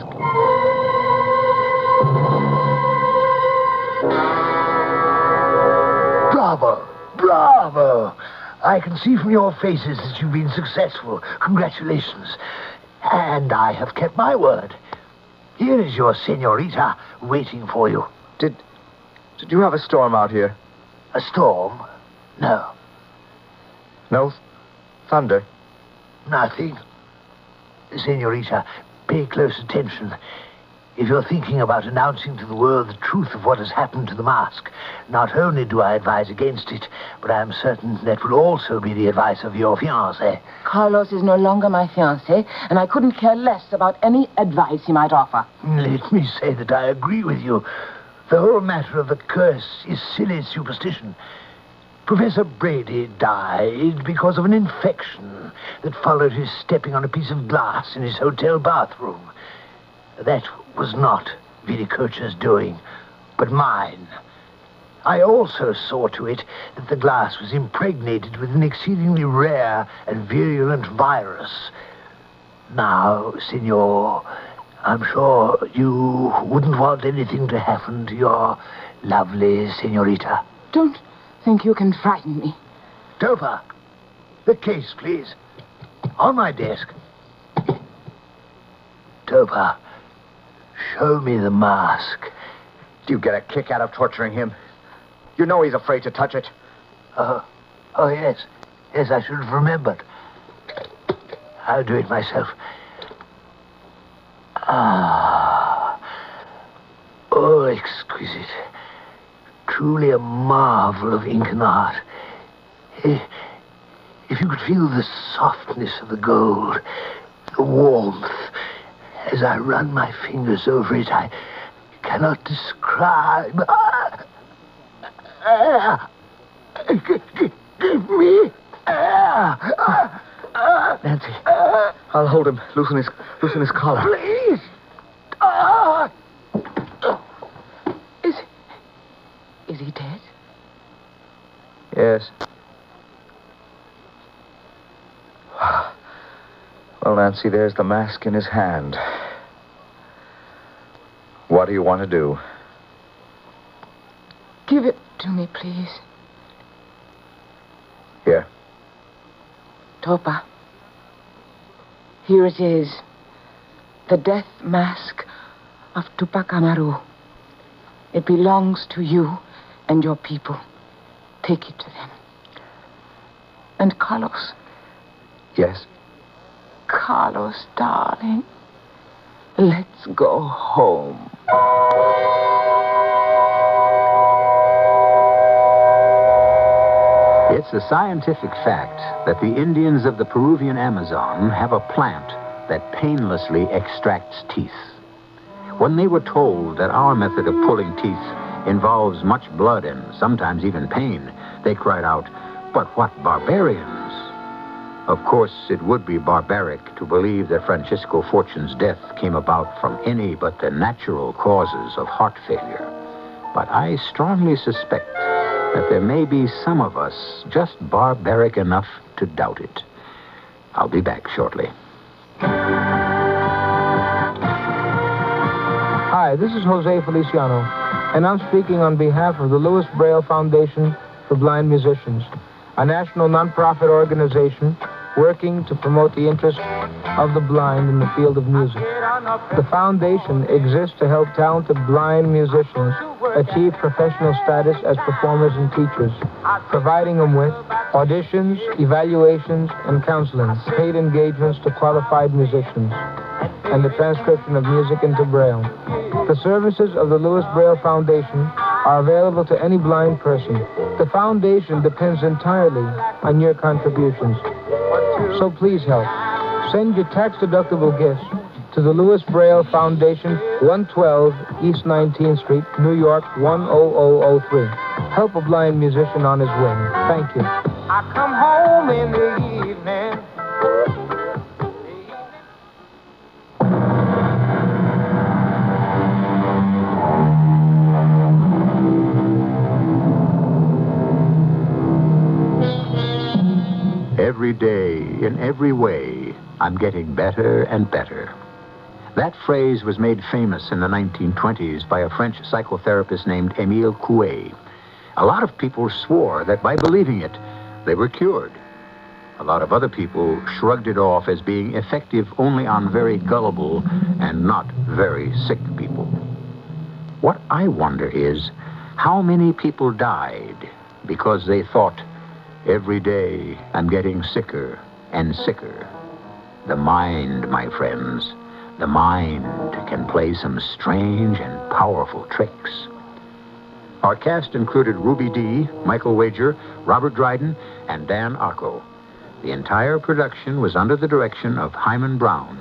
Bravo. I can see from your faces that you've been successful. Congratulations. And I have kept my word. Here is your senorita waiting for you. Did you have a storm out here? A storm? No. No thunder? Nothing. Senorita, pay close attention. If you're thinking about announcing to the world the truth of what has happened to the mask, not only do I advise against it, but I am certain that will also be the advice of your fiancé. Carlos is no longer my fiancé, and I couldn't care less about any advice he might offer. Let me say that I agree with you. The whole matter of the curse is silly superstition. Professor Brady died because of an infection that followed his stepping on a piece of glass in his hotel bathroom. That was not Viricocha's doing, but mine. I also saw to it that the glass was impregnated with an exceedingly rare and virulent virus. Now, senor, I'm sure you wouldn't want anything to happen to your lovely senorita. Don't think you can frighten me. Topa, the case, please. On my desk. Topa, show me the mask. Do you get a kick out of torturing him? You know he's afraid to touch it. Oh, yes. Yes, I should have remembered. I'll do it myself. Oh, exquisite. Truly a marvel of ink and art. If you could feel the softness of the gold, the warmth, as I run my fingers over it, I cannot describe. Give me air. Nancy, I'll hold him. Loosen his collar. Please. Is he dead? Yes. Well, Nancy, there's the mask in his hand. What do you want to do? Give it to me, please. Here. Topa. Here it is. The death mask of Tupac Amaru. It belongs to you and your people. Take it to them. And Carlos. Yes. Carlos, darling. Let's go home. It's a scientific fact that the Indians of the Peruvian Amazon have a plant that painlessly extracts teeth. When they were told that our method of pulling teeth involves much blood and sometimes even pain, they cried out, "But what barbarians!" Of course, it would be barbaric to believe that Francisco Fortune's death came about from any but the natural causes of heart failure. But I strongly suspect that there may be some of us just barbaric enough to doubt it. I'll be back shortly. Hi, this is Jose Feliciano, and I'm speaking on behalf of the Louis Braille Foundation for Blind Musicians, a national nonprofit organization working to promote the interests of the blind in the field of music. The foundation exists to help talented blind musicians achieve professional status as performers and teachers, providing them with auditions, evaluations, and counseling, paid engagements to qualified musicians, and the transcription of music into Braille. The services of the Louis Braille Foundation are available to any blind person. The foundation depends entirely on your contributions. So please help. Send your tax-deductible gifts to the Louis Braille Foundation, 112 East 19th Street, New York, 10003. Help a blind musician on his way. Thank you. I come home in the evening. Every day, in every way, I'm getting better and better. That phrase was made famous in the 1920s by a French psychotherapist named Émile Coué. A lot of people swore that by believing it, they were cured. A lot of other people shrugged it off as being effective only on very gullible and not very sick people. What I wonder is, how many people died because they thought, every day I'm getting sicker and sicker? The mind, my friends, the mind can play some strange and powerful tricks. Our cast included Ruby Dee, Michael Wager, Robert Dryden, and Dan Acco. The entire production was under the direction of Hyman Brown.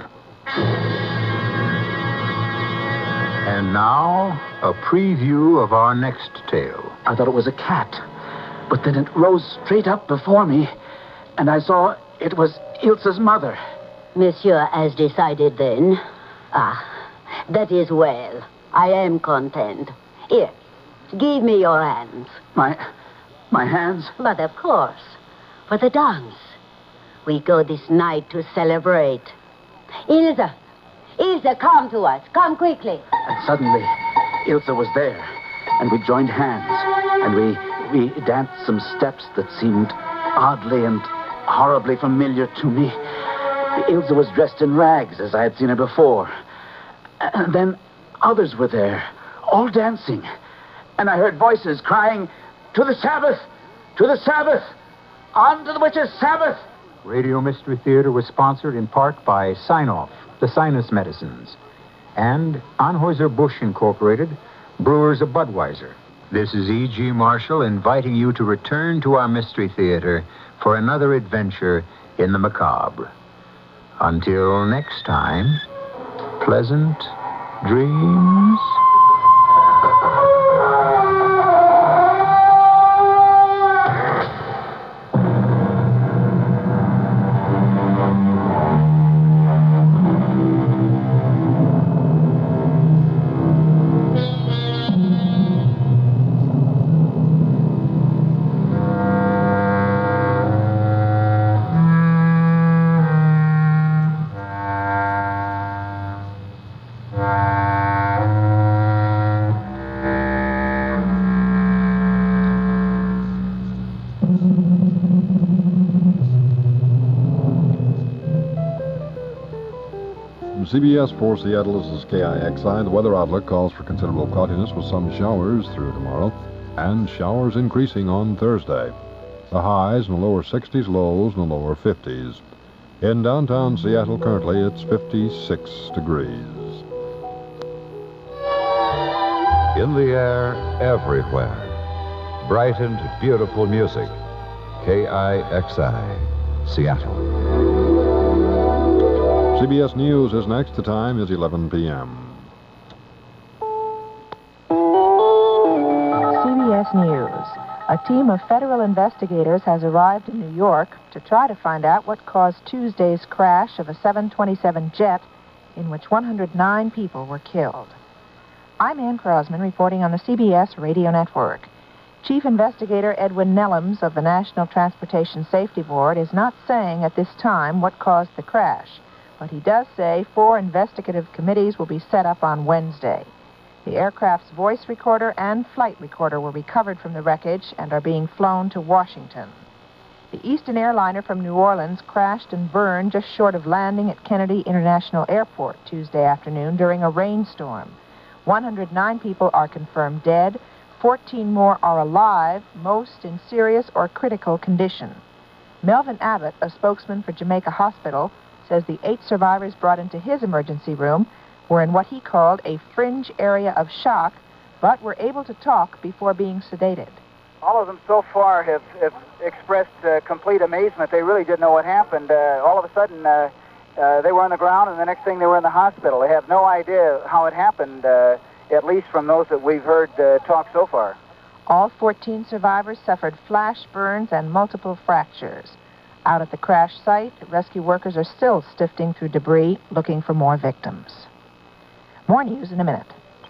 And now, a preview of our next tale. I thought it was a cat, but then it rose straight up before me, and I saw it was Ilse's mother. Monsieur has decided then. Ah, that is well. I am content. Here, give me your hands. My hands? But of course, for the dance. We go this night to celebrate. Ilse, come to us. Come quickly. And suddenly, Ilse was there, and we joined hands, and we danced some steps that seemed oddly and horribly familiar to me. Ilse was dressed in rags, as I had seen her before. And then others were there, all dancing. And I heard voices crying, "To the Sabbath! To the Sabbath! On to the witches' Sabbath!" Radio Mystery Theater was sponsored in part by Sign-Off, the Sinus Medicines, and Anheuser-Busch Incorporated, Brewers of Budweiser. This is E.G. Marshall inviting you to return to our Mystery Theater for another adventure in the macabre. Until next time, pleasant dreams. CBS for Seattle, this is KIXI. The weather outlook calls for considerable cloudiness with some showers through tomorrow, and showers increasing on Thursday. The highs in the lower 60s, lows in the lower 50s. In downtown Seattle currently, it's 56 degrees. In the air, everywhere. Brightened, beautiful music. KIXI, Seattle. CBS News is next. The time is 11 p.m. CBS News. A team of federal investigators has arrived in New York to try to find out what caused Tuesday's crash of a 727 jet in which 109 people were killed. I'm Ann Crosman reporting on the CBS Radio Network. Chief Investigator Edwin Nellums of the National Transportation Safety Board is not saying at this time what caused the crash, but he does say 4 investigative committees will be set up on Wednesday. The aircraft's voice recorder and flight recorder were recovered from the wreckage and are being flown to Washington. The Eastern airliner from New Orleans crashed and burned just short of landing at Kennedy International Airport Tuesday afternoon during a rainstorm. 109 people are confirmed dead. 14 more are alive, most in serious or critical condition. Melvin Abbott, a spokesman for Jamaica Hospital, says the 8 survivors brought into his emergency room were in what he called a fringe area of shock, but were able to talk before being sedated. All of them so far have expressed complete amazement. They really didn't know what happened. All of a sudden, they were on the ground, and the next thing they were in the hospital. They have no idea how it happened, at least from those that we've heard talk so far. All 14 survivors suffered flash burns and multiple fractures. Out at the crash site, rescue workers are still sifting through debris, looking for more victims. More news in a minute.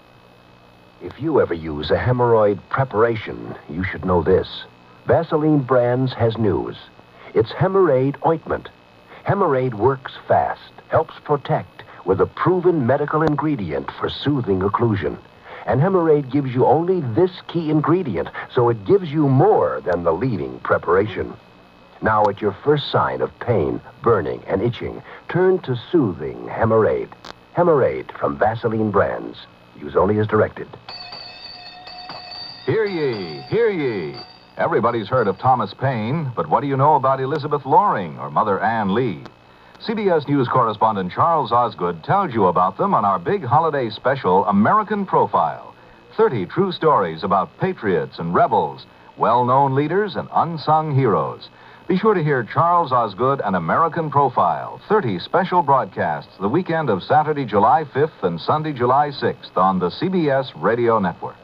If you ever use a hemorrhoid preparation, you should know this. Vaseline Brands has news. It's Hemorrhoid ointment. Hemorrhoid works fast, helps protect with a proven medical ingredient for soothing occlusion. And Hemorrhoid gives you only this key ingredient, so it gives you more than the leading preparation. Now, at your first sign of pain, burning, and itching, turn to soothing Hemorrhoid. Hemorrhoid from Vaseline Brands. Use only as directed. Hear ye, hear ye. Everybody's heard of Thomas Paine, but what do you know about Elizabeth Loring or Mother Ann Lee? CBS News correspondent Charles Osgood tells you about them on our big holiday special, American Profile. 30 true stories about patriots and rebels, well-known leaders and unsung heroes. Be sure to hear Charles Osgood and American Profile, 30 special broadcasts the weekend of Saturday, July 5th and Sunday, July 6th on the CBS Radio Network.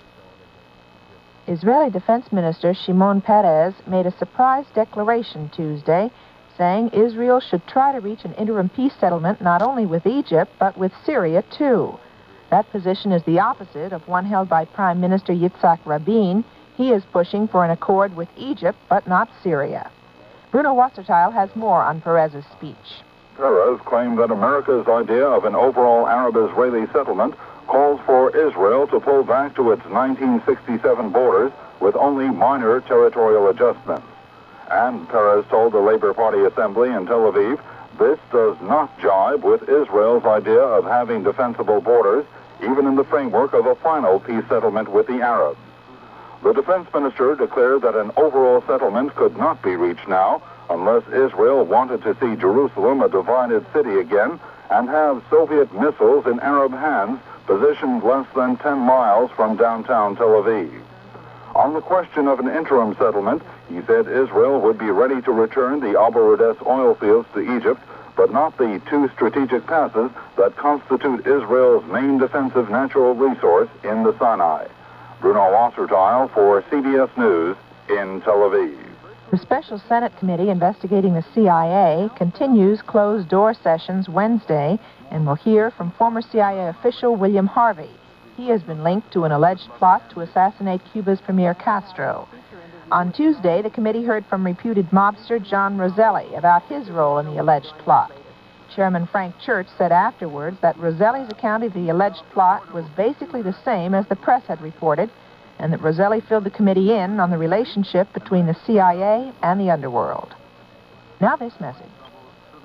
Israeli Defense Minister Shimon Peres made a surprise declaration Tuesday, saying Israel should try to reach an interim peace settlement not only with Egypt, but with Syria, too. That position is the opposite of one held by Prime Minister Yitzhak Rabin. He is pushing for an accord with Egypt, but not Syria. Bruno Wasserteil has more on Perez's speech. Perez claimed that America's idea of an overall Arab-Israeli settlement calls for Israel to pull back to its 1967 borders with only minor territorial adjustments. And Perez told the Labor Party Assembly in Tel Aviv, this does not jibe with Israel's idea of having defensible borders, even in the framework of a final peace settlement with the Arabs. The defense minister declared that an overall settlement could not be reached now unless Israel wanted to see Jerusalem a divided city again and have Soviet missiles in Arab hands positioned less than 10 miles from downtown Tel Aviv. On the question of an interim settlement, he said Israel would be ready to return the Abu Rhodes oil fields to Egypt, but not the 2 strategic passes that constitute Israel's main defensive natural resource in the Sinai. Bruno Wasserteil for CBS News in Tel Aviv. The Special Senate Committee investigating the CIA continues closed-door sessions Wednesday and will hear from former CIA official William Harvey. He has been linked to an alleged plot to assassinate Cuba's Premier Castro. On Tuesday, the committee heard from reputed mobster John Roselli about his role in the alleged plot. Chairman Frank Church said afterwards that Roselli's account of the alleged plot was basically the same as the press had reported, and that Roselli filled the committee in on the relationship between the CIA and the underworld. Now this message.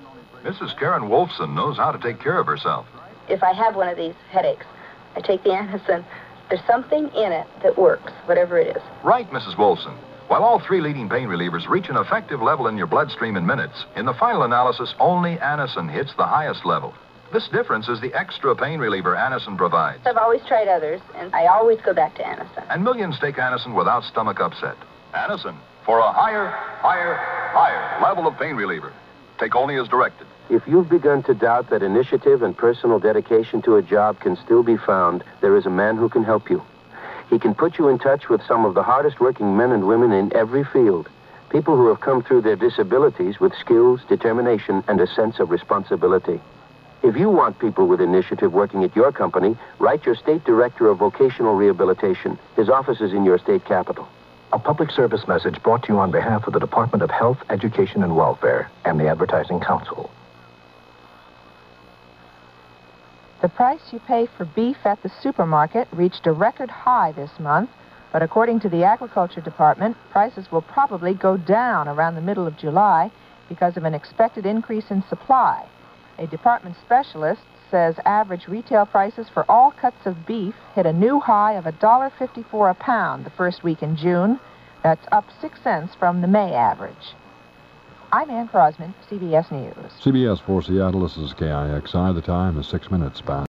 Mrs. Karen Wolfson knows how to take care of herself. If I have one of these headaches, I take the Anacin. There's something in it that works, whatever it is. Right, Mrs. Wolfson. While all three leading pain relievers reach an effective level in your bloodstream in minutes, in the final analysis, only Anacin hits the highest level. This difference is the extra pain reliever Anacin provides. I've always tried others, and I always go back to Anacin. And millions take Anacin without stomach upset. Anacin, for a higher level of pain reliever. Take only as directed. If you've begun to doubt that initiative and personal dedication to a job can still be found, there is a man who can help you. He can put you in touch with some of the hardest working men and women in every field. People who have come through their disabilities with skills, determination, and a sense of responsibility. If you want people with initiative working at your company, write your state director of vocational rehabilitation. His office is in your state capital. A public service message brought to you on behalf of the Department of Health, Education, and Welfare and the Advertising Council. The price you pay for beef at the supermarket reached a record high this month, but according to the Agriculture Department, prices will probably go down around the middle of July because of an expected increase in supply. A department specialist says average retail prices for all cuts of beef hit a new high of $1.54 a pound the first week in June. That's up 6 cents from the May average. I'm Ann Crosman, CBS News. CBS for Seattle, this is KIXI. The time is 6 minutes past.